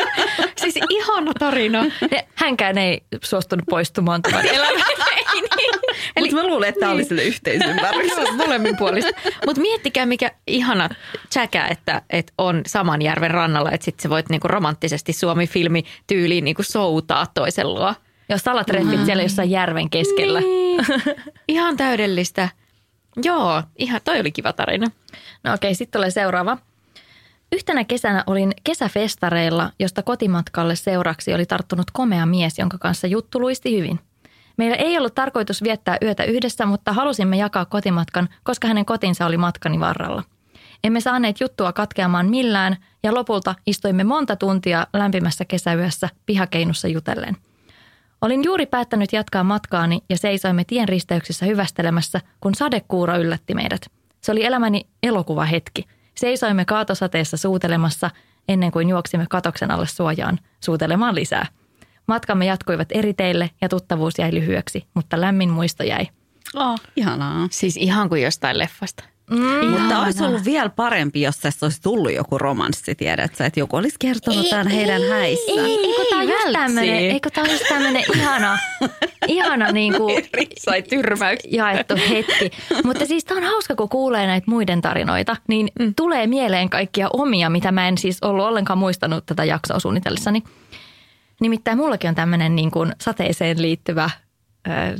Siis ihana tarina. Hänkään ei suostunut poistumaan tämän elämän. Mutta mä luulen, että tämä niin. oli sille yhteisymmärrys. Molemmin puolista. Mutta miettikää mikä ihana tsäkä, että, että on Samanjärven rannalla. Että sitten sä voit niinku romanttisesti Suomi-filmi tyyliin niinku soutaa toisen luo. Jos salatreffit mm. siellä jossain järven keskellä. Niin. Ihan täydellistä. Joo, ihan, toi oli kiva tarina. No okei, sitten tulee seuraava. Yhtenä kesänä olin kesäfestareilla, josta kotimatkalle seuraksi oli tarttunut komea mies, jonka kanssa juttu luisti hyvin. Meillä ei ollut tarkoitus viettää yötä yhdessä, mutta halusimme jakaa kotimatkan, koska hänen kotinsa oli matkani varrella. Emme saaneet juttua katkeamaan millään ja lopulta istuimme monta tuntia lämpimässä kesäyössä pihakeinussa jutellen. Olin juuri päättänyt jatkaa matkaani ja seisoimme tien risteyksessä hyvästelemässä, kun sadekuuro yllätti meidät. Se oli elämäni elokuvahetki. Seisoimme kaatosateessa suutelemassa ennen kuin juoksimme katoksen alle suojaan suutelemaan lisää. Matkamme jatkuivat eri teille ja tuttavuus jäi lyhyeksi, mutta lämmin muisto jäi. Oh, ihanaa. Siis ihan kuin jostain leffasta. Mm, mutta olisi ollut vielä parempi, jos tästä olisi tullut joku romanssi, tiedätkö? Että joku olisi kertonut tämän heidän häissä. Ei, eikö tämä ole just tämmöinen, eikö tämä ole just tämmöinen ihana, ihana niin kuin sai tyrmäyksi jaettu hetki. Mutta siis tämä on hauska, kun kuulee näitä muiden tarinoita, niin mm. tulee mieleen kaikkia omia, mitä mä en siis ollut ollenkaan muistanut tätä jaksoa suunnitellessani. Nimittäin mullakin on tämmöinen niin kuin sateeseen liittyvä, ää,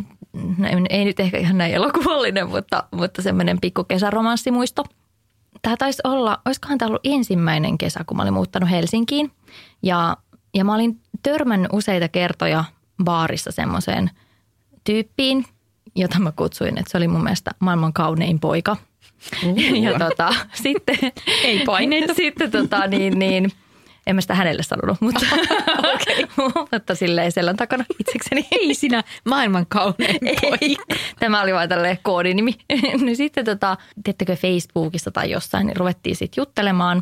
ei nyt ehkä ihan näin elokuvallinen, mutta, mutta semmoinen pikku kesäromanssimuisto. Tämä taisi olla, olisikohan tämä ollut ensimmäinen kesä, kun mä olin muuttanut Helsinkiin. Ja, ja mä olin törmännyt useita kertoja baarissa semmoiseen tyyppiin, jota mä kutsuin, että se oli mun mielestä maailman kaunein poika. Uh. Ja tota, sitten... Ei paineita. Sitten tota niin, niin en mä sitä hänelle sanonut, mutta, okay. mutta silleen selän takana itsekseni. Ei sinä maailman kaunein poika. Tämä oli vain tälleen koodinimi. No sitten tota, tiedättekö Facebookissa tai jossain, niin ruvettiin sitten juttelemaan.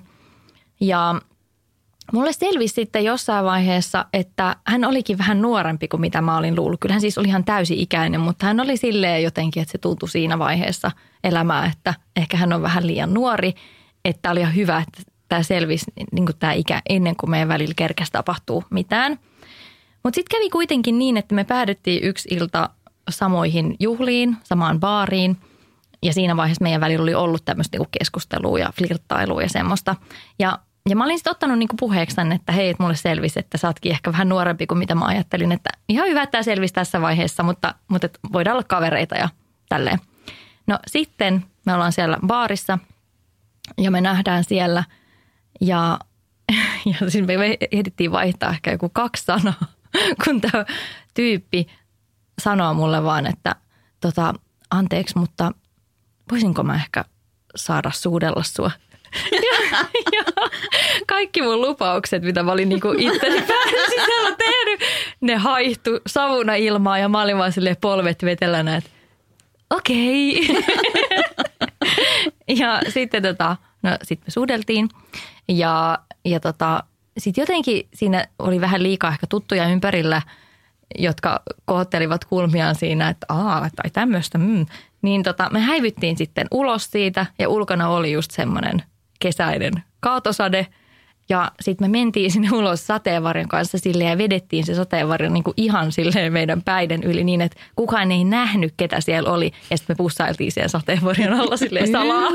Ja mulle selvisi sitten jossain vaiheessa, että hän olikin vähän nuorempi kuin mitä mä olin luullut. Kyllä hän siis oli ihan täysi-ikäinen, mutta hän oli silleen jotenkin, että se tuntui siinä vaiheessa elämää, että ehkä hän on vähän liian nuori. Että oli ihan hyvä, että tämä selvisi niin kuin tämä ikä ennen kuin meidän välillä kerkäsi tapahtuu mitään. Mutta sitten kävi kuitenkin niin, että me päädyttiin yksi ilta samoihin juhliin, samaan baariin. Ja siinä vaiheessa meidän välillä oli ollut tämmöistä niinku keskustelua ja flirttailua ja semmoista. Ja, ja mä olin sitten ottanut niinku puheeksi tänne, että hei, että mulle selvisi, että sä ootkin ehkä vähän nuorempi kuin mitä mä ajattelin. Että ihan hyvä, että tämä selvisi tässä vaiheessa, mutta, mutta et voidaan olla kavereita ja tälleen. No sitten me ollaan siellä baarissa ja me nähdään siellä ja, ja siis me ehdittiin vaihtaa ehkä joku kaksi sanaa, kun tämä tyyppi sanoo mulle vaan, että tota, anteeksi, mutta voisinko mä ehkä saada suudella sua? Ja, ja kaikki mun lupaukset, mitä mä olin niinku itseni päällä sisällä tehnyt, ne haihtu savuna ilmaa ja mä olin vaan silleen polvet vetelänä, että okei. Okay. Ja sitten tota, no sit me suudeltiin ja, ja tota, sit jotenkin siinä oli vähän liikaa ehkä tuttuja ympärillä, jotka kohottelivat kulmiaan siinä, että aa, tai tämmöistä, mm. Niin tota, me häivyttiin sitten ulos siitä ja ulkona oli just semmoinen kesäinen kaatosade. Ja sitten me mentiin sinne ulos sateenvarjon kanssa silleen ja vedettiin se sateenvarjo niin kuin ihan silleen meidän päiden yli niin, että kukaan ei nähnyt, ketä siellä oli. Ja sitten me pussailtiin siellä sateenvarjon alla silleen salaa.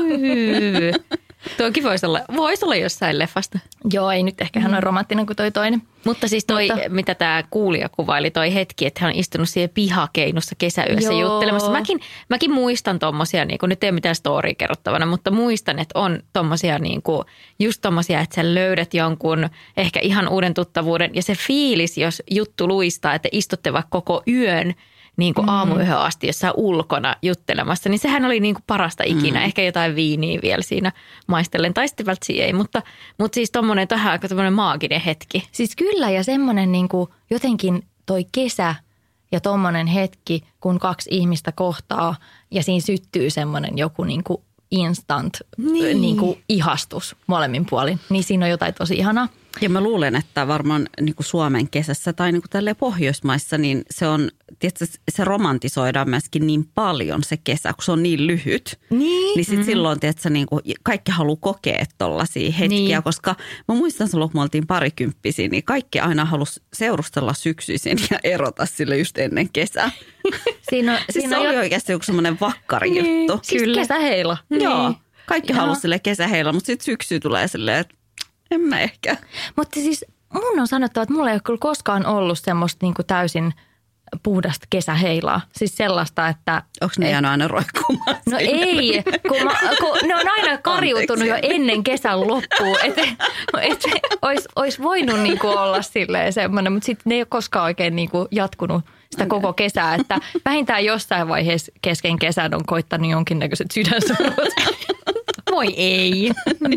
Tuokin voisi olla, vois olla jossain leffasta. Joo, ei nyt ehkä hän on romanttinen kuin toi toinen. Mutta siis toi, Mutta, mitä tämä kuulija kuvaili, toi hetki, että hän on istunut siihen pihakeinussa kesäyössä joo. juttelemassa. Mäkin, mäkin muistan tommosia, niin kuin, nyt ei ole mitään storya kerrottavana, mutta muistan, että on tommosia, niin kuin, just tommosia, että sä löydät jonkun ehkä ihan uuden tuttavuuden. Ja se fiilis, jos juttu luistaa, että istutte vaikka koko yön, niin kuin aamuyöhön asti jossain ulkona juttelemassa, niin sehän oli niin kuin parasta ikinä. Mm. Ehkä jotain viiniä vielä siinä maistellen, tai sitten välttämättä ei, mutta, mutta siis tommoinen tähän aika tommoinen maaginen hetki. Siis kyllä, ja semmoinen niin kuin jotenkin toi kesä ja tommoinen hetki, kun kaksi ihmistä kohtaa ja siinä syttyy semmoinen joku niin kuin instant niin. Niin kuin ihastus molemmin puolin, niin siinä on jotain tosi ihanaa. Ja mä luulen, että varmaan niin kuin Suomen kesässä tai niin kuin tälleen Pohjoismaissa, niin se on, tietysti se romantisoidaan myöskin niin paljon se kesä, kun se on niin lyhyt. Niin. Niin sit mm-hmm. silloin, tietysti, niin kuin kaikki haluaa kokea tollaisia hetkiä, niin. Koska mä muistan silloin, kun me oltiin parikymppisiä, niin kaikki aina halusi seurustella syksyisin ja erota sille just ennen kesää. Siinä on, siis siinä se on oli jo... oikeasti joku semmoinen vakkari niin. juttu. Siis kyllä. Kesäheila. Joo, kaikki Joo. halusi sille kesäheila, mutta sitten syksy tulee silleen, että en mä ehkä. Mutta siis mun on sanottava, että mulla ei ole kyllä koskaan ollut semmoista niinku täysin puhdasta kesäheilaa. Siis sellaista, että... Onko ne jäänyt aina roikkumaan? No ei, kun, mä, kun ne on aina kariutunut jo ennen kesän loppuun. Että et, olisi olis voinut niinku olla silleen semmoinen, mutta sitten ne ei ole koskaan oikein niinku jatkunut sitä koko kesää. Että vähintään jossain vaiheessa kesken kesän on koittanut jonkinnäköiset sydänsurut. Voi ei.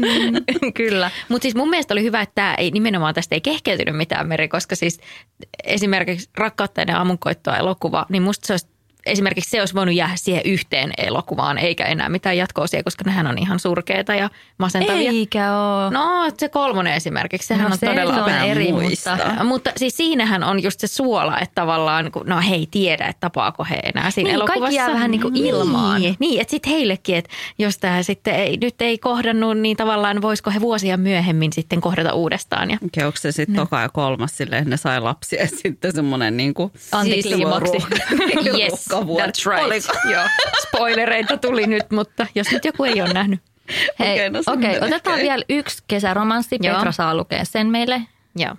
Mm, kyllä. Mutta siis mun mielestä oli hyvä, että tää ei, nimenomaan tästä ei kehkeytynyt mitään, Meri, koska siis esimerkiksi Rakkautta ja aamunkoittoa elokuva, niin musta se olisi, esimerkiksi se olisi voinut jäädä siihen yhteen elokuvaan, eikä enää mitään jatko-osia, koska nehän on ihan surkeita ja masentavia. Eikä ole. No se kolmonen esimerkiksi, sehän no, on se todella on eri, mutta... mutta siis siinähän on just se suola, että tavallaan, no he ei tiedä, että tapaako he enää siinä niin, elokuvassa. Kaikki jää vähän niin kuin ilmaan. Niin, niin että sitten heillekin, että jos tämä sitten ei, nyt ei kohdannut, niin tavallaan voisiko he vuosia myöhemmin sitten kohdata uudestaan. Ja... Okay, onko se sitten no. toka ja kolmas silleen, ne sai lapsia ja sitten semmoinen niin kuin... Antikliimaksi. Yes, that's right. Joo. Spoilereita tuli nyt, mutta jos nyt joku ei ole nähnyt. Hei, okei, okay, no okay, otetaan okay. vielä yksi kesäromanssi. Joo. Petra saa lukea sen meille. Joo.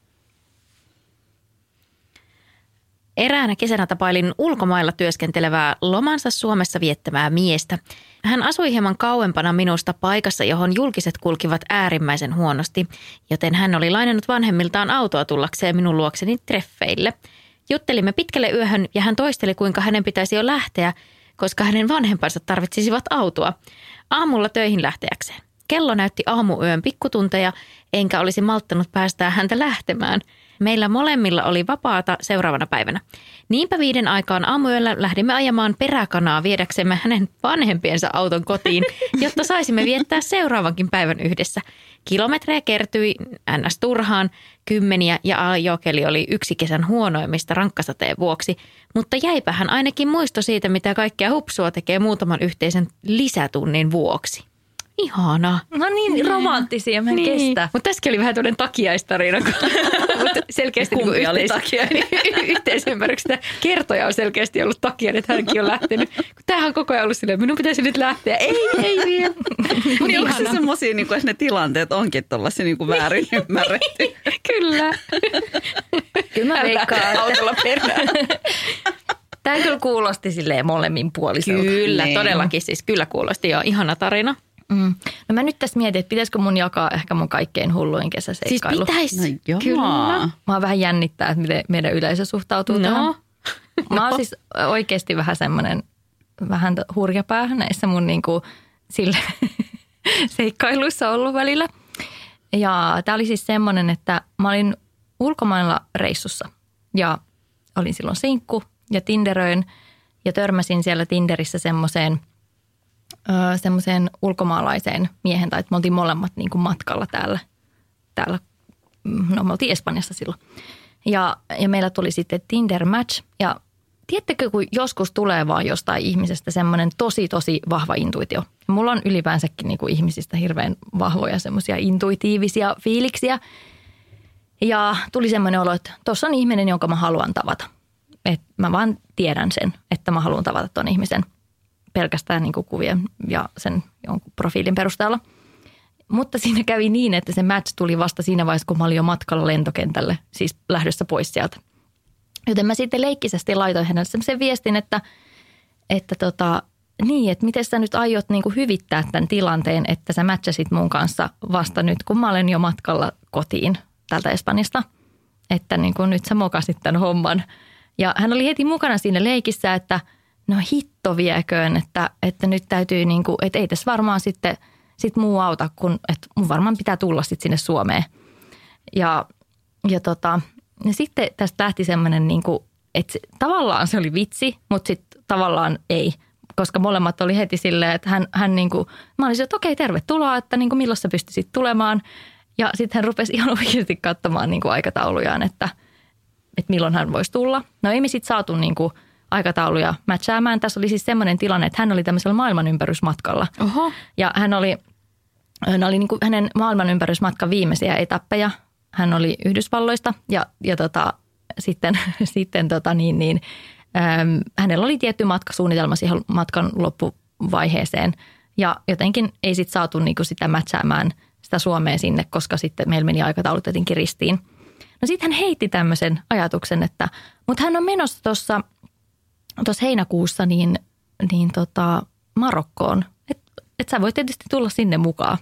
Eräänä kesänä tapailin ulkomailla työskentelevää lomansa Suomessa viettämää miestä. Hän asui hieman kauempana minusta paikassa, johon julkiset kulkivat äärimmäisen huonosti, joten hän oli lainannut vanhemmiltaan autoa tullakseen minun luokseni treffeille. Juttelimme pitkälle yöhön ja hän toisteli, kuinka hänen pitäisi jo lähteä, koska hänen vanhempansa tarvitsisivat autoa aamulla töihin lähteäkseen. Kello näytti aamuyön pikkutunteja, enkä olisi malttanut päästää häntä lähtemään. Meillä molemmilla oli vapaata seuraavana päivänä. Niinpä viiden aikaan aamuyöllä lähdimme ajamaan peräkanaa viedäksemme hänen vanhempiensa auton kotiin, jotta saisimme viettää seuraavankin päivän yhdessä. Kilometrejä kertyi ns. Turhaan kymmeniä ja ajokeli oli yksi kesän huonoimmista rankkasateen vuoksi, mutta jäipä hän ainakin muisto siitä, mitä kaikkea hupsua tekee muutaman yhteisen lisätunnin vuoksi. Ihanaa. No niin, romanttisia, mä en niin. kestä. Mutta tässäkin oli vähän tuollainen takiaistarina, mutta selkeästi niin yhteis- takia, niin yhteisymmärryksestä kertoja on selkeästi ollut takia, että hänkin on lähtenyt. Tämähän on koko ajan ollut silleen, minun pitäisi nyt lähteä. Ei, ei vielä. Niin onko se semmoisia, niin että ne tilanteet onkin tuollaisia niin väärin ymmärretty? Kyllä. Kyllä mä veikkaan. Autolla perään. Tämä kyllä kuulosti silleen molemminpuoliselta. Kyllä, niin. todellakin siis kyllä kuulosti jo ihana tarina. Mm. No mä nyt tässä mietin, että pitäisikö mun jakaa ehkä mun kaikkein hulluin kesäseikkailu. Siis pitäisi. No joo. Kyllä. Mä vähän jännittää, että miten meidän yleisö suhtautuu no. tähän. Mä oon siis oikeasti vähän semmoinen vähän hurjapää näissä mun niinku sille seikkailuissa ollut välillä. Ja tää oli siis semmoinen, että mä olin ulkomailla reissussa ja olin silloin sinkku ja tinderöin ja törmäsin siellä Tinderissä semmoiseen Öö, semmoiseen ulkomaalaiseen miehen, tai että me oltiin molemmat niin kuin matkalla täällä, täällä, no me oltiin Espanjassa silloin. Ja, ja meillä tuli sitten Tinder-match, ja tiedättekö, kun joskus tulee vaan jostain ihmisestä semmoinen tosi, tosi vahva intuitio. Mulla on ylipäänsäkin niin kuin ihmisistä hirveän vahvoja semmoisia intuitiivisia fiiliksiä. Ja tuli semmoinen olo, että tuossa on ihminen, jonka mä haluan tavata. Että mä vaan tiedän sen, että mä haluan tavata ton ihmisen. Pelkästään niin kuin kuvien ja sen jonkun profiilin perusteella. Mutta siinä kävi niin, että se match tuli vasta siinä vaiheessa, kun mä olin jo matkalla lentokentälle, siis lähdössä pois sieltä. Joten mä sitten leikkisesti laitoin hänelle sellaisen viestin, että, että tota, niin, että miten sä nyt aiot niin kuin hyvittää tämän tilanteen, että sä matchasit mun kanssa vasta nyt, kun mä olen jo matkalla kotiin täältä Espanjasta. Että niin kuin nyt sä mokasit tämän homman. Ja hän oli heti mukana siinä leikissä, että no hitto vieköön, että, että nyt täytyy niin kuin, että ei tässä varmaan sitten sit muu auta, kun että mun varmaan pitää tulla sitten sinne Suomeen. Ja, ja, tota, ja sitten tästä lähti semmoinen, niin kuin, että tavallaan se oli vitsi, mutta sitten tavallaan ei. Koska molemmat oli heti silleen, että hän, hän niin kuin, mä olisin, että okei, tervetuloa, että niin kuin milloin sä pystyisit tulemaan. Ja sitten hän rupesi ihan oikeasti katsomaan niin kuin aikataulujaan, että, että milloin hän voisi tulla. No ei me sitten saatu niin kuin aikatauluja matchaamaan. Tässä oli siis semmoinen tilanne, että hän oli tämmöisellä maailmanympärysmatkalla. Oho. Ja hän oli, hän oli niin kuin hänen maailmanympärysmatkan viimeisiä etappeja. Hän oli Yhdysvalloista ja, ja tota, sitten, sitten tota niin, niin, äm, hänellä oli tietty matkasuunnitelma siihen matkan loppuvaiheeseen. Ja jotenkin ei sitten saatu niin kuin sitä matchaamaan sitä Suomeen sinne, koska sitten meillä meni aikataulut jotenkin ristiin. No sitten hän heitti tämmöisen ajatuksen, että mutta hän on menossa tuossa tuossa heinäkuussa niin, niin tota Marokkoon, että et sä voit tietysti tulla sinne mukaan.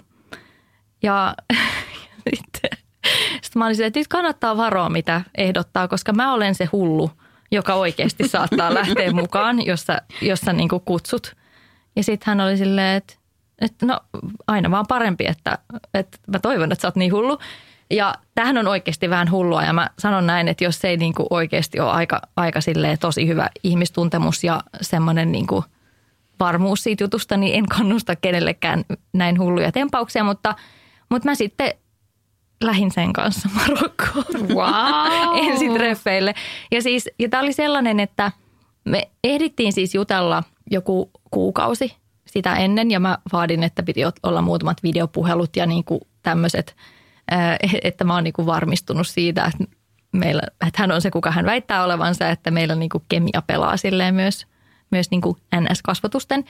Ja sitten sit mä olin sille, että nyt kannattaa varoa, mitä ehdottaa, koska mä olen se hullu, joka oikeasti saattaa lähteä mukaan, jos sä, jos sä niin kuin kutsut. Ja sitten hän oli silleen, että, että no aina vaan parempi, että, että mä toivon, että sä oot niin hullu. Ja tämähän on oikeasti vähän hullua ja mä sanon näin, että jos ei niin kuin oikeasti ole aika, aika tosi hyvä ihmistuntemus ja semmoinen niin kuin varmuus siitä jutusta, niin en kannusta kenellekään näin hulluja tempauksia, mutta, mutta mä sitten lähdin sen kanssa Marokkoon. Wow. Ensitreffeille. Ja siis, ja tää oli sellainen, että me ehdittiin siis jutella joku kuukausi sitä ennen ja mä vaadin, että piti olla muutamat videopuhelut ja niin kuin tämmöiset, että mä oon niin kuin varmistunut siitä, että, meillä, että hän on se, kuka hän väittää olevansa, että meillä niin kuin kemia pelaa silleen myös, myös niin kuin N S-kasvatusten.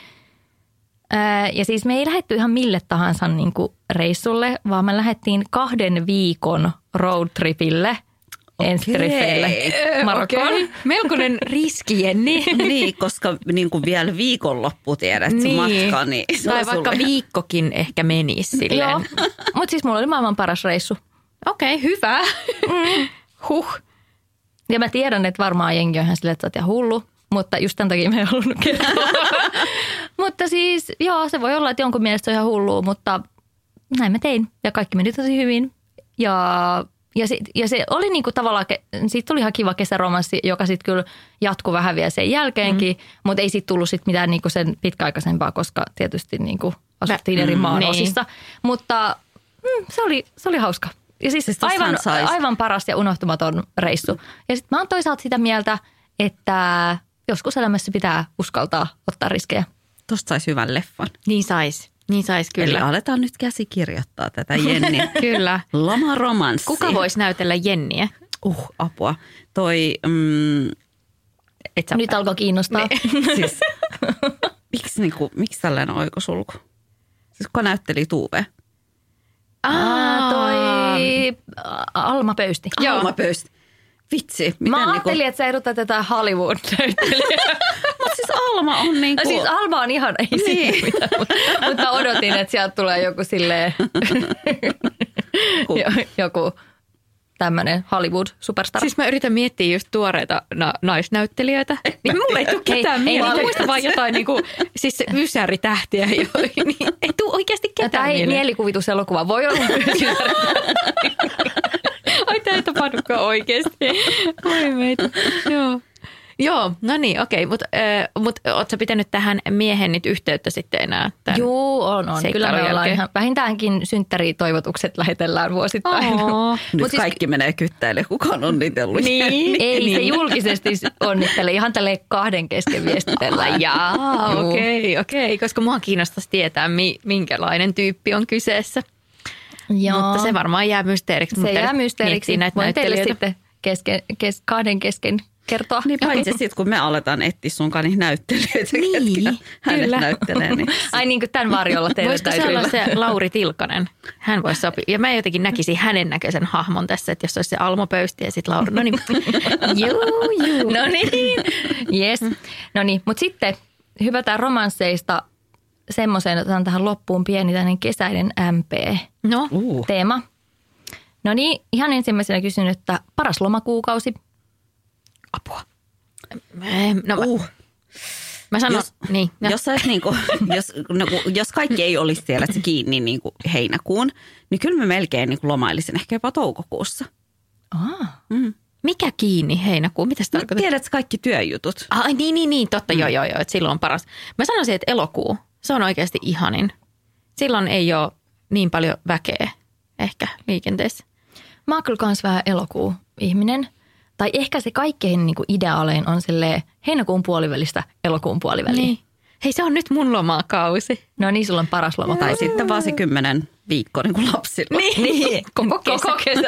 Ja siis me ei lähdetty ihan mille tahansa niin kuin reissulle, vaan me lähdettiin kahden viikon roadtripille, ensitreffeille Marokkoon. Okay. Melkoinen riski, Jenni. Niin, koska niin kuin vielä viikonloppu tiedät niin. matka, niin se tai on vaikka sulle. viikkokin ehkä menisi silleen. Joo, mutta siis mulla oli maailman paras reissu. Okei, okay, hyvä. Mm. Huh. Ja mä tiedän, että varmaan jengi on ihan silleen, että sä oot ihan hullu. mutta just tämän takia mä en halunnut kertoa. Mutta siis joo, se voi olla, että jonkun mielestä se on ihan hullua, mutta näin mä tein ja kaikki meni tosi hyvin. Ja, ja, se, ja se oli niinku tavallaan, siitä tuli ihan kiva kesäromanssi, joka sitten kyllä jatkui vähän vielä sen jälkeenkin, mm. mutta ei siitä tullut sitten mitään niinku sen pitkäaikaisempaa, koska tietysti niinku asuttiin eri maan mm, osissa. Niin. Mutta mm, se, oli, se oli hauska. Ja siis, siis aivan, aivan paras ja unohtumaton reissu. Ja sitten mä oon toisaalta sitä mieltä, että joskus elämässä pitää uskaltaa ottaa riskejä. Tuosta saisi hyvän leffan. Niin sais. Niin sais kyllä. Eli aletaan nyt käsikirjoittaa tätä Jenniä. Kyllä. Lomoromanssi. Kuka voisi näytellä Jenniä? Uh, apua. Toi... Mm, et sä nyt alkoi kiinnostaa. Siis, miksi, niinku, miksi tällainen oikosulku? Siis kuka näytteli Tuve? Ah, toi Alma Pöysti. Joo. Alma Pöysti. Vitsi. Miten mä ajattelin, niinku... että sä edustat tätä Hollywood-näyttelijää. Mutta siis Alma on niin kuin... Siis Alma on ihan, ei niin. Siitä mitään, mutta, mutta odotin, että sieltä tulee joku silleen, joku tämmöinen Hollywood-superstar. Siis mä yritän miettiä just tuoreita na- naisnäyttelijöitä. Niin mulla ei tule ketään mieleen. Mä muistan vaan jotain niinku, siis ysäritähtiä. Niin ei tule oikeasti ketään tämä mieleen. Tämä ei mielikuvituselokuva. Voi olla Ai tää ei tapahdukaan oikeasti. Oi meitä. Joo. Joo, no niin, okei. Mutta äh, mut, ootko sä pitänyt tähän miehen nyt yhteyttä sitten enää? Joo, on, on. Kyllä me ollaan ihan, vähintäänkin synttäritoivotukset lähetellään vuosittain. Oh. Nyt siis, kaikki menee kyttäille, kuka on onnitellut. Niin, ei niin. Se julkisesti onnittele, ihan tälleen kahden kesken viestitellä. Jaa, okei, okei, koska mua kiinnostaisi tietää, minkälainen tyyppi on kyseessä. Joo. Mutta se varmaan jää mysteeriksi. Se jää mysteeriksi. Voin teille sitten kesken, kes, kahden kesken kertoa. Niin paitsi sitten, kun me aletaan etsiä sunkaan niitä näyttelijöitä, niin, ketkä hänet näyttelee. Niin. Ai niin kuin tämän varjolla teille voisiko täytyy. Voisiko se olla se Lauri Tilkkanen? Hän voisi sopia. Ja mä jotenkin näkisin hänen näköisen hahmon tässä, että jos olisi se Almo Pöysti ja sitten Lauri. No niin, juu, juu. No niin, yes. No niin, mutta sitten hypätään romansseista semmoiseen, että on tähän loppuun pieni tämmöinen kesäinen M P-teema. Uh. No niin, ihan ensimmäisenä kysyn, että paras lomakuukausi? Apua. No, uh. Mä sanon, jos, niin. Jos, niinku, jos, no, jos kaikki ei olisi siellä kiinni niin kuin heinäkuun, niin kyllä mä melkein niin kuin lomailisin ehkä jopa toukokuussa. Ah. Mm. Mikä kiinni heinäkuun? Mitä sitä tarkoittaa? Tiedätkö kaikki työjutut? Ah, niin, niin, niin, totta, mm. joo, joo, joo, että silloin on paras. Mä sanoisin, että elokuu, se on oikeasti ihanin. Silloin ei ole niin paljon väkeä ehkä liikenteessä. Mä oon kyllä kans vähän elokuu-ihminen. Tai ehkä se kaikkein niin kuin ideaalein on silleen heinäkuun puolivälistä elokuun puoliväliin. Niin. Hei, se on nyt mun lomakausi. No niin, sulla on paras lomakausi. Tai sitten vaan se kymmenen viikkoa niin kuin lapsilla. Niin, niin. Koko kesä. Koko kesä.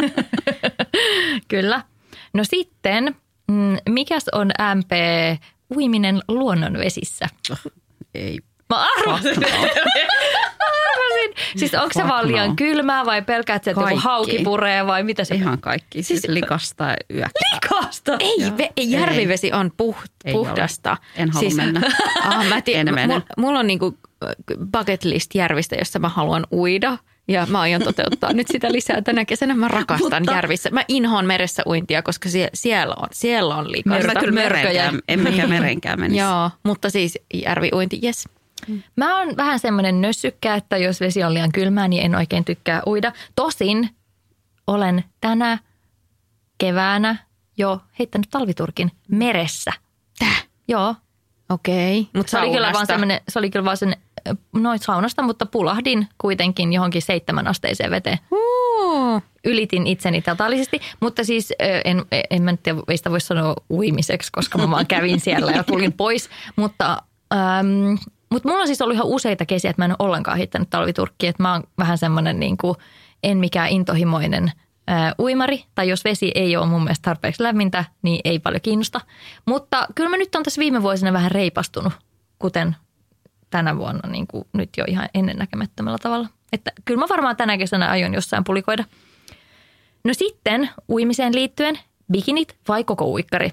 Kyllä. No sitten, mikäs on M P uiminen luonnonvesissä? Oh, ei. Mä arvasin. Arvasin. Siis onko se vaan liian kylmää vai pelkäät se, että joku hauki puree vai mitä se? Ihan kaikki. Siis, siis likasta yöksi. Likasta? Ei, ve, järvivesi on puht, ei puhdasta. Ole. En halua siis, mennä. Ah, mä tiedän, en mennä. Mulla on niinku bucket list järvistä, jossa mä haluan uida. Ja mä aion toteuttaa nyt sitä lisää tänä kesänä. Mä rakastan Mutta... järvissä. Mä inhoan meressä uintia, koska sie, siellä on, siellä on likasta. Mä kyllä mörköjä. Emmekä merenkään menisi. Joo, mutta siis järviuinti, yes. Mä oon vähän semmoinen nössykkä, että jos vesi on liian kylmää, niin en oikein tykkää uida. Tosin olen tänä keväänä jo heittänyt talviturkin meressä. Täh? Joo. Okei. Okay. Mutta se oli kyllä vaan semmoinen, se oli kyllä vaan sen, noin saunasta, mutta pulahdin kuitenkin johonkin seitsemän asteiseen veteen. Uh. Ylitin itseni totaalisesti, mutta siis en, en mä tiedä, ei sitä voi sanoa uimiseksi, koska mä vaan kävin siellä ja tulin pois, mutta... Ähm, Mutta mulla on siis ollut ihan useita kesiä, että mä en ole ollenkaan heittänyt talviturkkia. Että mä oon vähän semmoinen niin kuin, en mikään intohimoinen ää, uimari. Tai jos vesi ei ole mun mielestä tarpeeksi lämmintä, niin ei paljon kiinnosta. Mutta kyllä mä nyt on tässä viime vuosina vähän reipastunut, kuten tänä vuonna niin kuin nyt jo ihan ennennäkemättömällä tavalla. Että kyllä mä varmaan tänä kesänä aion jossain pulikoida. No sitten uimiseen liittyen, bikinit vai koko uikkari?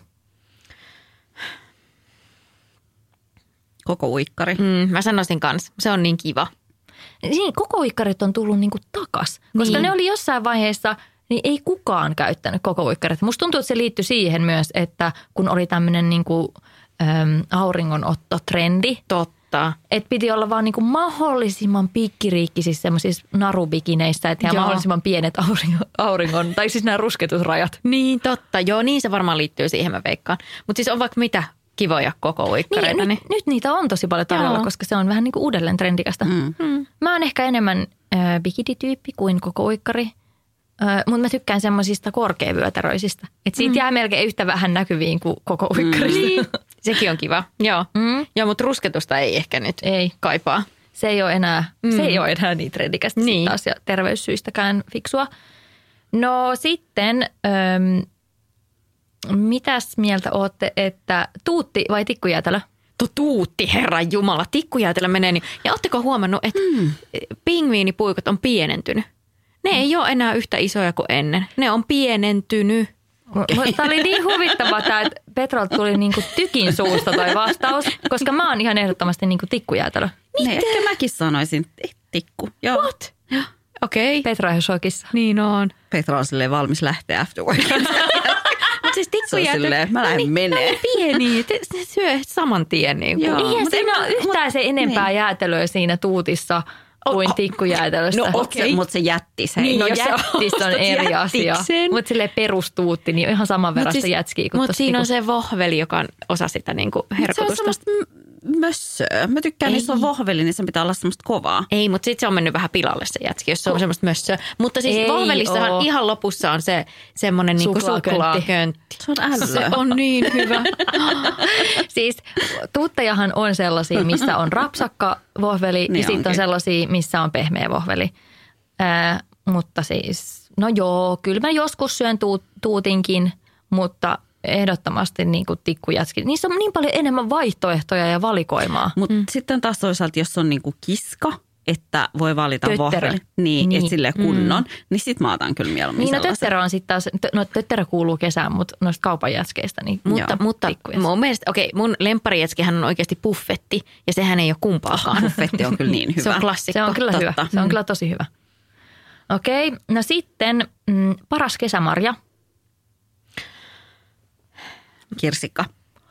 Koko uikkari. Mm, mä sanoisin kanssa. Se on niin kiva. Niin, koko uikkarit on tullut niinku takas, koska niin. Ne oli jossain vaiheessa niin ei kukaan käyttänyt koko uikkareita. Musta tuntuu, että se liittyi siihen myös, että kun oli tämmöinen niin kuin, äm, auringonotto-trendi. Totta. Että piti olla vaan niin kuin mahdollisimman pikkiriikkisissä semmoisissa narubikineissä, että ihan mahdollisimman pienet auringon, auringon, tai siis nämä rusketusrajat. Niin totta, joo niin se varmaan liittyy siihen mä veikkaan. Mutta siis on vaikka mitä kivoja koko uikkareita. Niin, niin. Nyt, nyt niitä on tosi paljon tarjolla, Joo. koska se on vähän niin kuin uudelleen trendikästä. Mm. Mm. Mä oon ehkä enemmän äh, bikini-tyyppi kuin koko uikkari, äh, mutta mä tykkään semmoisista korkeavyötäröisistä. Että siitä mm. jää melkein yhtä vähän näkyviin kuin koko uikkarista. Mm. Niin. Sekin on kiva, joo. Mm. Joo, mutta rusketusta ei ehkä nyt ei kaipaa. Se ei ole enää, mm. se ei ole enää niin trendikästä niin. taas ja terveyssyistäkään fiksua. No sitten, ähm, mitäs mieltä ootte, että tuutti vai tikkujäätelö? Tuo tuutti, herran jumala, tikkujäätelö menee niin. Ja ootteko huomannut, että mm. pingviinipuikot on pienentynyt? Ne mm. ei ole enää yhtä isoja kuin ennen. Ne on pienentynyt. Okay. Tämä oli niin huvittavaa, että Petrolta tuli niinku tykin suusta toi vastaus, koska mä oon ihan ehdottomasti niinku tikkujäätelö. Niin, ehkä mäkin sanoisin tikku. Joo. What? Okei. Okay. Petra on shokissa. Niin on. Petra on silleen valmis lähteä after work. Mutta siis tikkujäätelö, mä lähden menee. Ne pieniä, se syö saman tien. Niin kuin. Joo, eihän siinä ole yhtään se enempää niin. jäätelöä siinä tuutissa kuin oh, tikkujäätelöstä. No okei. Okay. Mutta se jättis. Niin, no jättis on eri asia. Mutta silleen perustuutti, niin ihan saman verran sitä jätskiä kuin Mutta siinä on se vohveli, joka on osa sitä niin kuin herkutusta. Se on semmoista mössöä. Mä tykkään, niin se on vohveli, niin se pitää olla semmoista kovaa. Ei, mutta sitten se on mennyt vähän pilalle se jätski, jos se on semmoista mössöä. Mutta siis ei vohvelissahan oo. Ihan lopussa on se semmoinen niin kuin suklaaköntti. Se on älyä. Se on niin hyvä. Siis tuuttajahan on sellaisia, missä on rapsakka vohveli niin ja sitten on sellaisia, missä on pehmeä vohveli. Äh, mutta siis, no joo, kyllä mä joskus syön tuut, tuutinkin, mutta ehdottomasti niin kuin tikkujätski. Niissä on niin paljon enemmän vaihtoehtoja ja valikoimaa. Mutta mm. sitten taas toisaalta, jos on niin kuin kiska, että voi valita tötterö. Vohveli, niin, niin. että silleen kunnon, mm. niin sit mä otan kyllä mieluummin niin, no tötterö on sitten taas, no tötterö kuuluu kesään, mutta noista kaupan jätskeistä, niin mutta, mutta mun mielestä, okei, mun lempparijätskihän on oikeasti buffetti, ja sehän ei ole kumpaakaan. Oh, buffetti on kyllä niin hyvä. Se on klassikko. Se on kyllä Totta. hyvä, se on kyllä tosi hyvä. Okei, no sitten mm, paras kesämarja. Kirsikka.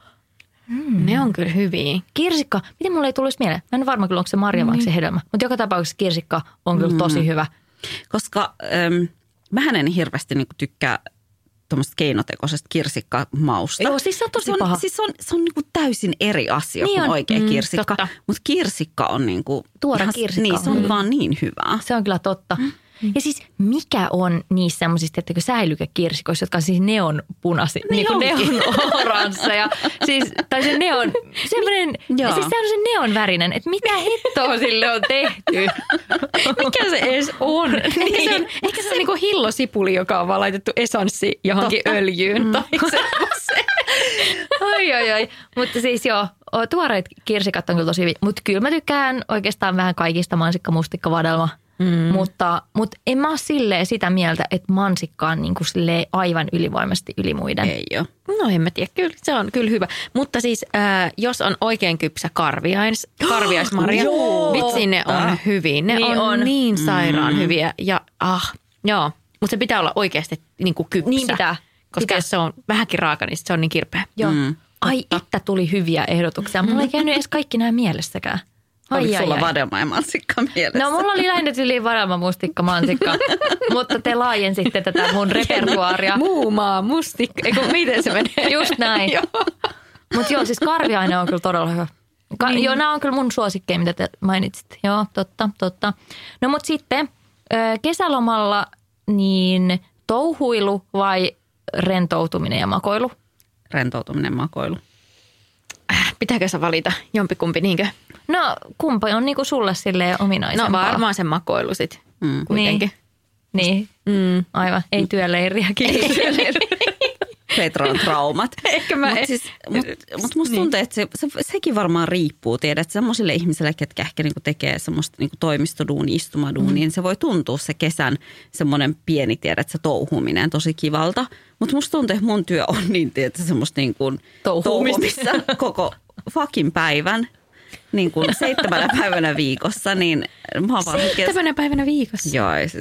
Mm. Ne on kyllä hyviä. Kirsikka, miten mulle ei tulisi mieleen? Mä en ole varma kyllä, onko se marja mm. vai se hedelmä. Mutta joka tapauksessa kirsikka on kyllä mm. tosi hyvä. Koska ähm, mähän en hirveästi niinku tykkää tuommoista keinotekoisesta kirsikkamausta. Joo, siis se on tosi se on, paha. Siis se on, se on niinku täysin eri asia niin kuin on. oikea mm, kirsikka. Mutta kirsikka on niinku... Tuore ihan, kirsikka. Niin, se on mm. vaan niin hyvää. Se on kyllä totta. Mm. Ja siis mikä on niissä semmoisista, että säilykekirssikoissa, jotka on siis neonpunaisia, niin kuin neon oransseja. Siis, tai se neon, semmoinen, ja siis se on se neonvärinen, että mitä hittoa sille on tehty. Mikä se edes on? niin. Ehkä se on, ehkä se on niin kuin hillosipuli, joka on vaan laitettu esanssi johonkin Totta. öljyyn. Mm. Tai se. Oi, oi, oi. Mutta siis joo, tuoreet kirsikat on kyllä tosi hyviä. Mutta kyllä mä tykkään oikeastaan vähän kaikista mansikka, mustikka, vadelma. Mm. Mutta, mutta en mä ole silleen sitä mieltä, että mansikka on niin kuin silleen aivan ylivoimaisesti yli muiden. Ei ole. No en mä tiedä, kyllä se on kyllä hyvä. Mutta siis äh, jos on oikein kypsä karviais, karviaismarja, vitsi ne on hyviä. Ne niin on, on niin sairaan mm. hyviä ja ah, joo. Mutta se pitää olla oikeasti niin kuin kypsä. Niin pitää. Koska pitää. jos se on vähänkin raaka, niin se on niin kirpeä. Joo. Mm. Ai että tuli hyviä ehdotuksia. Mulla ei käynyt edes kaikki nämä mielessäkään. Oliko sulla vadelma ja mansikka mielessä? No mulla oli lähinnä yli vadelma, mustikka, mansikka, mutta te laajensitte tätä mun repertuaaria. Muumaa, mustikka, eikö miten se menee? Just näin. Mutta joo, siis karviaine on kyllä todella hyvä. Ka- niin. Joo, nämä on kyllä mun suosikkeja, mitä te mainitsitte. Joo, totta, totta. No mutta sitten kesälomalla niin touhuilu vai rentoutuminen ja makoilu? Rentoutuminen, makoilu. Pitääkö sä valita jompikumpi, niinkö? No kumpa on niinku sulle silleen ominaisempaa? No varmaan sen makoilu sit mm. kuitenkin. Niin, niin. Mm. Aivan. Ei työleiriä, kiitos työleiriä. Petran traumat. Ehkä mä Mutta siis, mut, mut musta niin. tuntuu, että se, se, sekin varmaan riippuu, tiedät, semmoisille ihmisille, ketkä ehkä niinku tekee semmoista niinku toimistoduunia, istumaduunia, mm. niin se voi tuntua se kesän semmoinen pieni, tiedät, se touhuminen tosi kivalta. Mutta musta tuntuu, että mun työ on niin, tiedät, semmoista niinku touhumista koko fucking päivän. Niin kuin seitsemänä päivänä viikossa, niin mä oon Seitsemänä päivänä viikossa? Joo, siis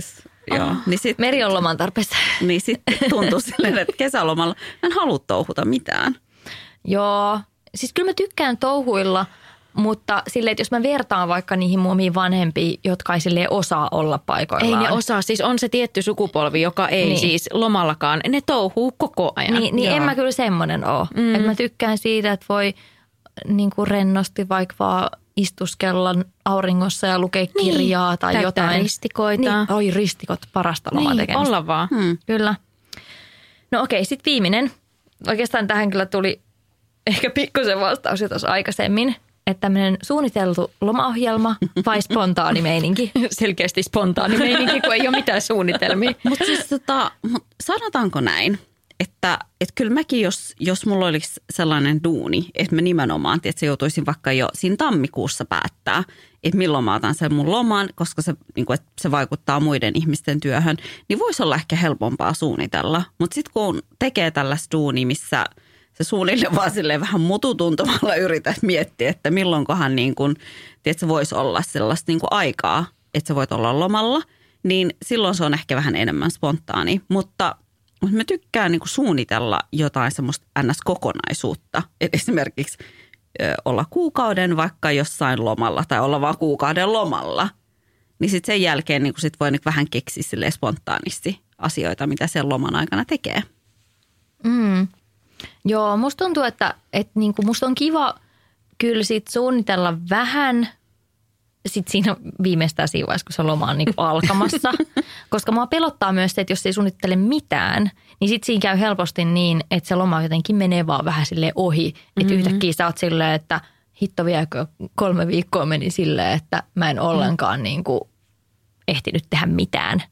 Joo, niin sit, Meri on loman tarpeessa. niin sitten tuntuu silleen, että kesälomalla mä en halua touhuta mitään. Joo, siis kyllä mä tykkään touhuilla, mutta silleen, että jos mä vertaan vaikka niihin mun omiin vanhempiin, jotka ei silleen osaa olla paikoillaan. Ei ne osaa, siis on se tietty sukupolvi, joka ei niin. siis lomallakaan, ne touhuu koko ajan. Niin, niin en mä kyllä semmoinen ole. Mm. Että mä tykkään siitä, että voi niin kuin rennosti vaikka vaan istuskella auringossa ja lukea kirjaa niin, tai jotain. ristikoita. Niin, oi ristikot, parasta lomaa niin, tekemistä. olla vaan. Hmm. Kyllä. No okei, sitten viimeinen. Oikeastaan tähän kyllä tuli ehkä pikkusen vastaus jo tuossa aikaisemmin. Että tämmöinen suunniteltu lomaohjelma vai spontaani meininki? Selkeästi spontaani meininki, kun ei ole mitään suunnitelmia. Mutta siis tota, sanotaanko näin, että, että kyllä mäkin, jos, jos mulla olisi sellainen duuni, että mä nimenomaan, että se joutuisin vaikka jo siinä tammikuussa päättää, että milloin mä otan sen mun loman, koska se, niin kuin, että se vaikuttaa muiden ihmisten työhön, niin voisi olla ehkä helpompaa suunnitella. Mutta sitten kun tekee tällaista duunia, missä se suunnilleen vaan silleen vähän mututuntumalla yrität miettiä, että milloinkohan niin kuin, tiedät, se voisi olla sellaista niin kuin aikaa, että sä voit olla lomalla, niin silloin se on ehkä vähän enemmän spontaani. Mutta, mutta mä tykkään niin kuin suunnitella jotain semmoista ns-kokonaisuutta. Et esimerkiksi ö, olla kuukauden vaikka jossain lomalla tai olla vaan kuukauden lomalla. Niin sitten sen jälkeen niin kuin sit voi niin vähän keksiä silleen spontaanisti asioita, mitä sen loman aikana tekee. Mm. Joo, musta tuntuu, että, että niinku musta on kiva kyllä sit suunnitella vähän sit siinä viimeistään siinä vaiheessa, kun se loma on niinku alkamassa. Koska mua pelottaa myös se, että jos ei suunnittele mitään, niin sit siinä käy helposti niin, että se loma jotenkin menee vaan vähän silleen ohi. Että mm-hmm. yhtäkkiä sä oot silleen, että hitto vieläkö kolme viikkoa meni silleen, että mä en ollenkaan mm. niinku ehtinyt tehdä mitään.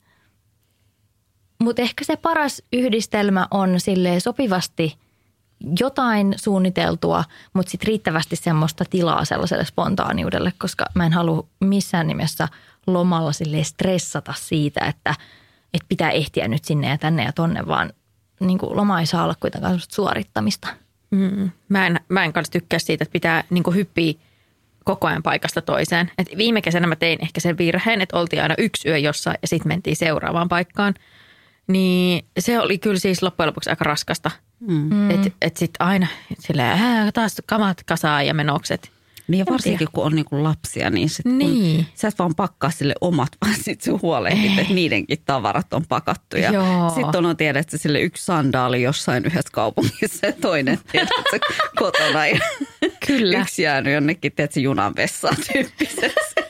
Mutta ehkä se paras yhdistelmä on silleen sopivasti jotain suunniteltua, mutta sitten riittävästi semmoista tilaa sellaiselle spontaaniudelle, koska mä en halua missään nimessä lomalla silleen stressata siitä, että, että pitää ehtiä nyt sinne ja tänne ja tonne, vaan niin kuin loma ei saa olla kuitenkaan semmoista suorittamista. Mm. Mä en, mä en kanssa tykkää siitä, että pitää niin kuin hyppiä koko ajan paikasta toiseen. Et viime kesänä mä tein ehkä sen virheen, että oltiin aina yksi yö jossain ja sitten mentiin seuraavaan paikkaan. Niin se oli kyllä siis loppujen lopuksi aika raskasta. Mm. Että et sitten aina silleen, taas kamat kasaan ja menokset. Niin ja varsinkin kun on niinku lapsia, niin, sit niin. sä et vaan pakkaa sille omat, vaan sit sun huolehdit, että niidenkin tavarat on pakattu. Ja sitten on tiedä, että sille yksi sandaali jossain yhdessä kaupungissa ja toinen tiedätkö, kotona. Ja kyllä. Yksi jäänyt jonnekin, tiedätkö, junan vessaan tyyppisessä.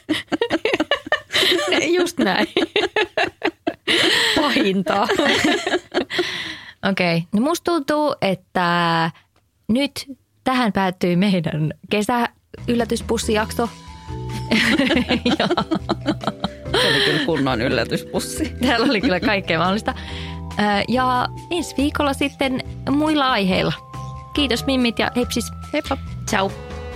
Just näin. Pahinta. Okei, okay. No musta tuntuu, että nyt tähän päättyy meidän kesäyllätyspussijakso. Se oli kyllä kunnon yllätyspussi. Täällä oli kyllä kaikkea mahdollista. Ja ensi viikolla sitten muilla aiheilla. Kiitos mimmit ja heipsis. Heippa. Ciao.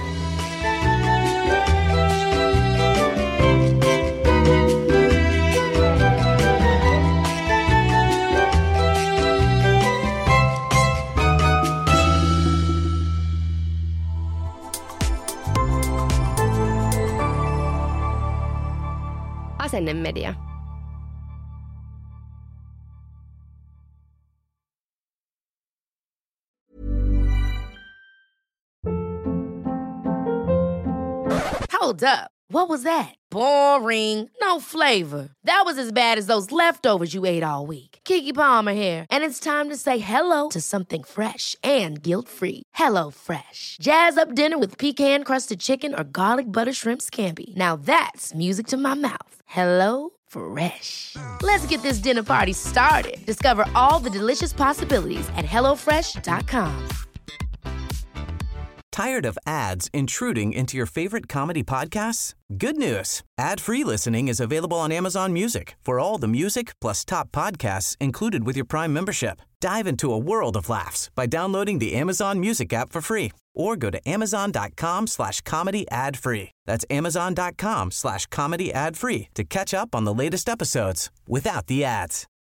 Asennemedia. Hold up. What was that? Boring. No flavor. That was as bad as those leftovers you ate all week. Keke Palmer here, and it's time to say hello to something fresh and guilt-free. Hello Fresh. Jazz up dinner with pecan-crusted chicken or garlic butter shrimp scampi. Now that's music to my mouth. Hello Fresh. Let's get this dinner party started. Discover all the delicious possibilities at hello fresh dot com. Tired of ads intruding into your favorite comedy podcasts? Good news. Ad-free listening is available on Amazon Music for all the music plus top podcasts included with your Prime membership. Dive into a world of laughs by downloading the Amazon Music app for free or go to amazon.com slash comedy ad free. That's amazon.com slash comedy ad free to catch up on the latest episodes without the ads.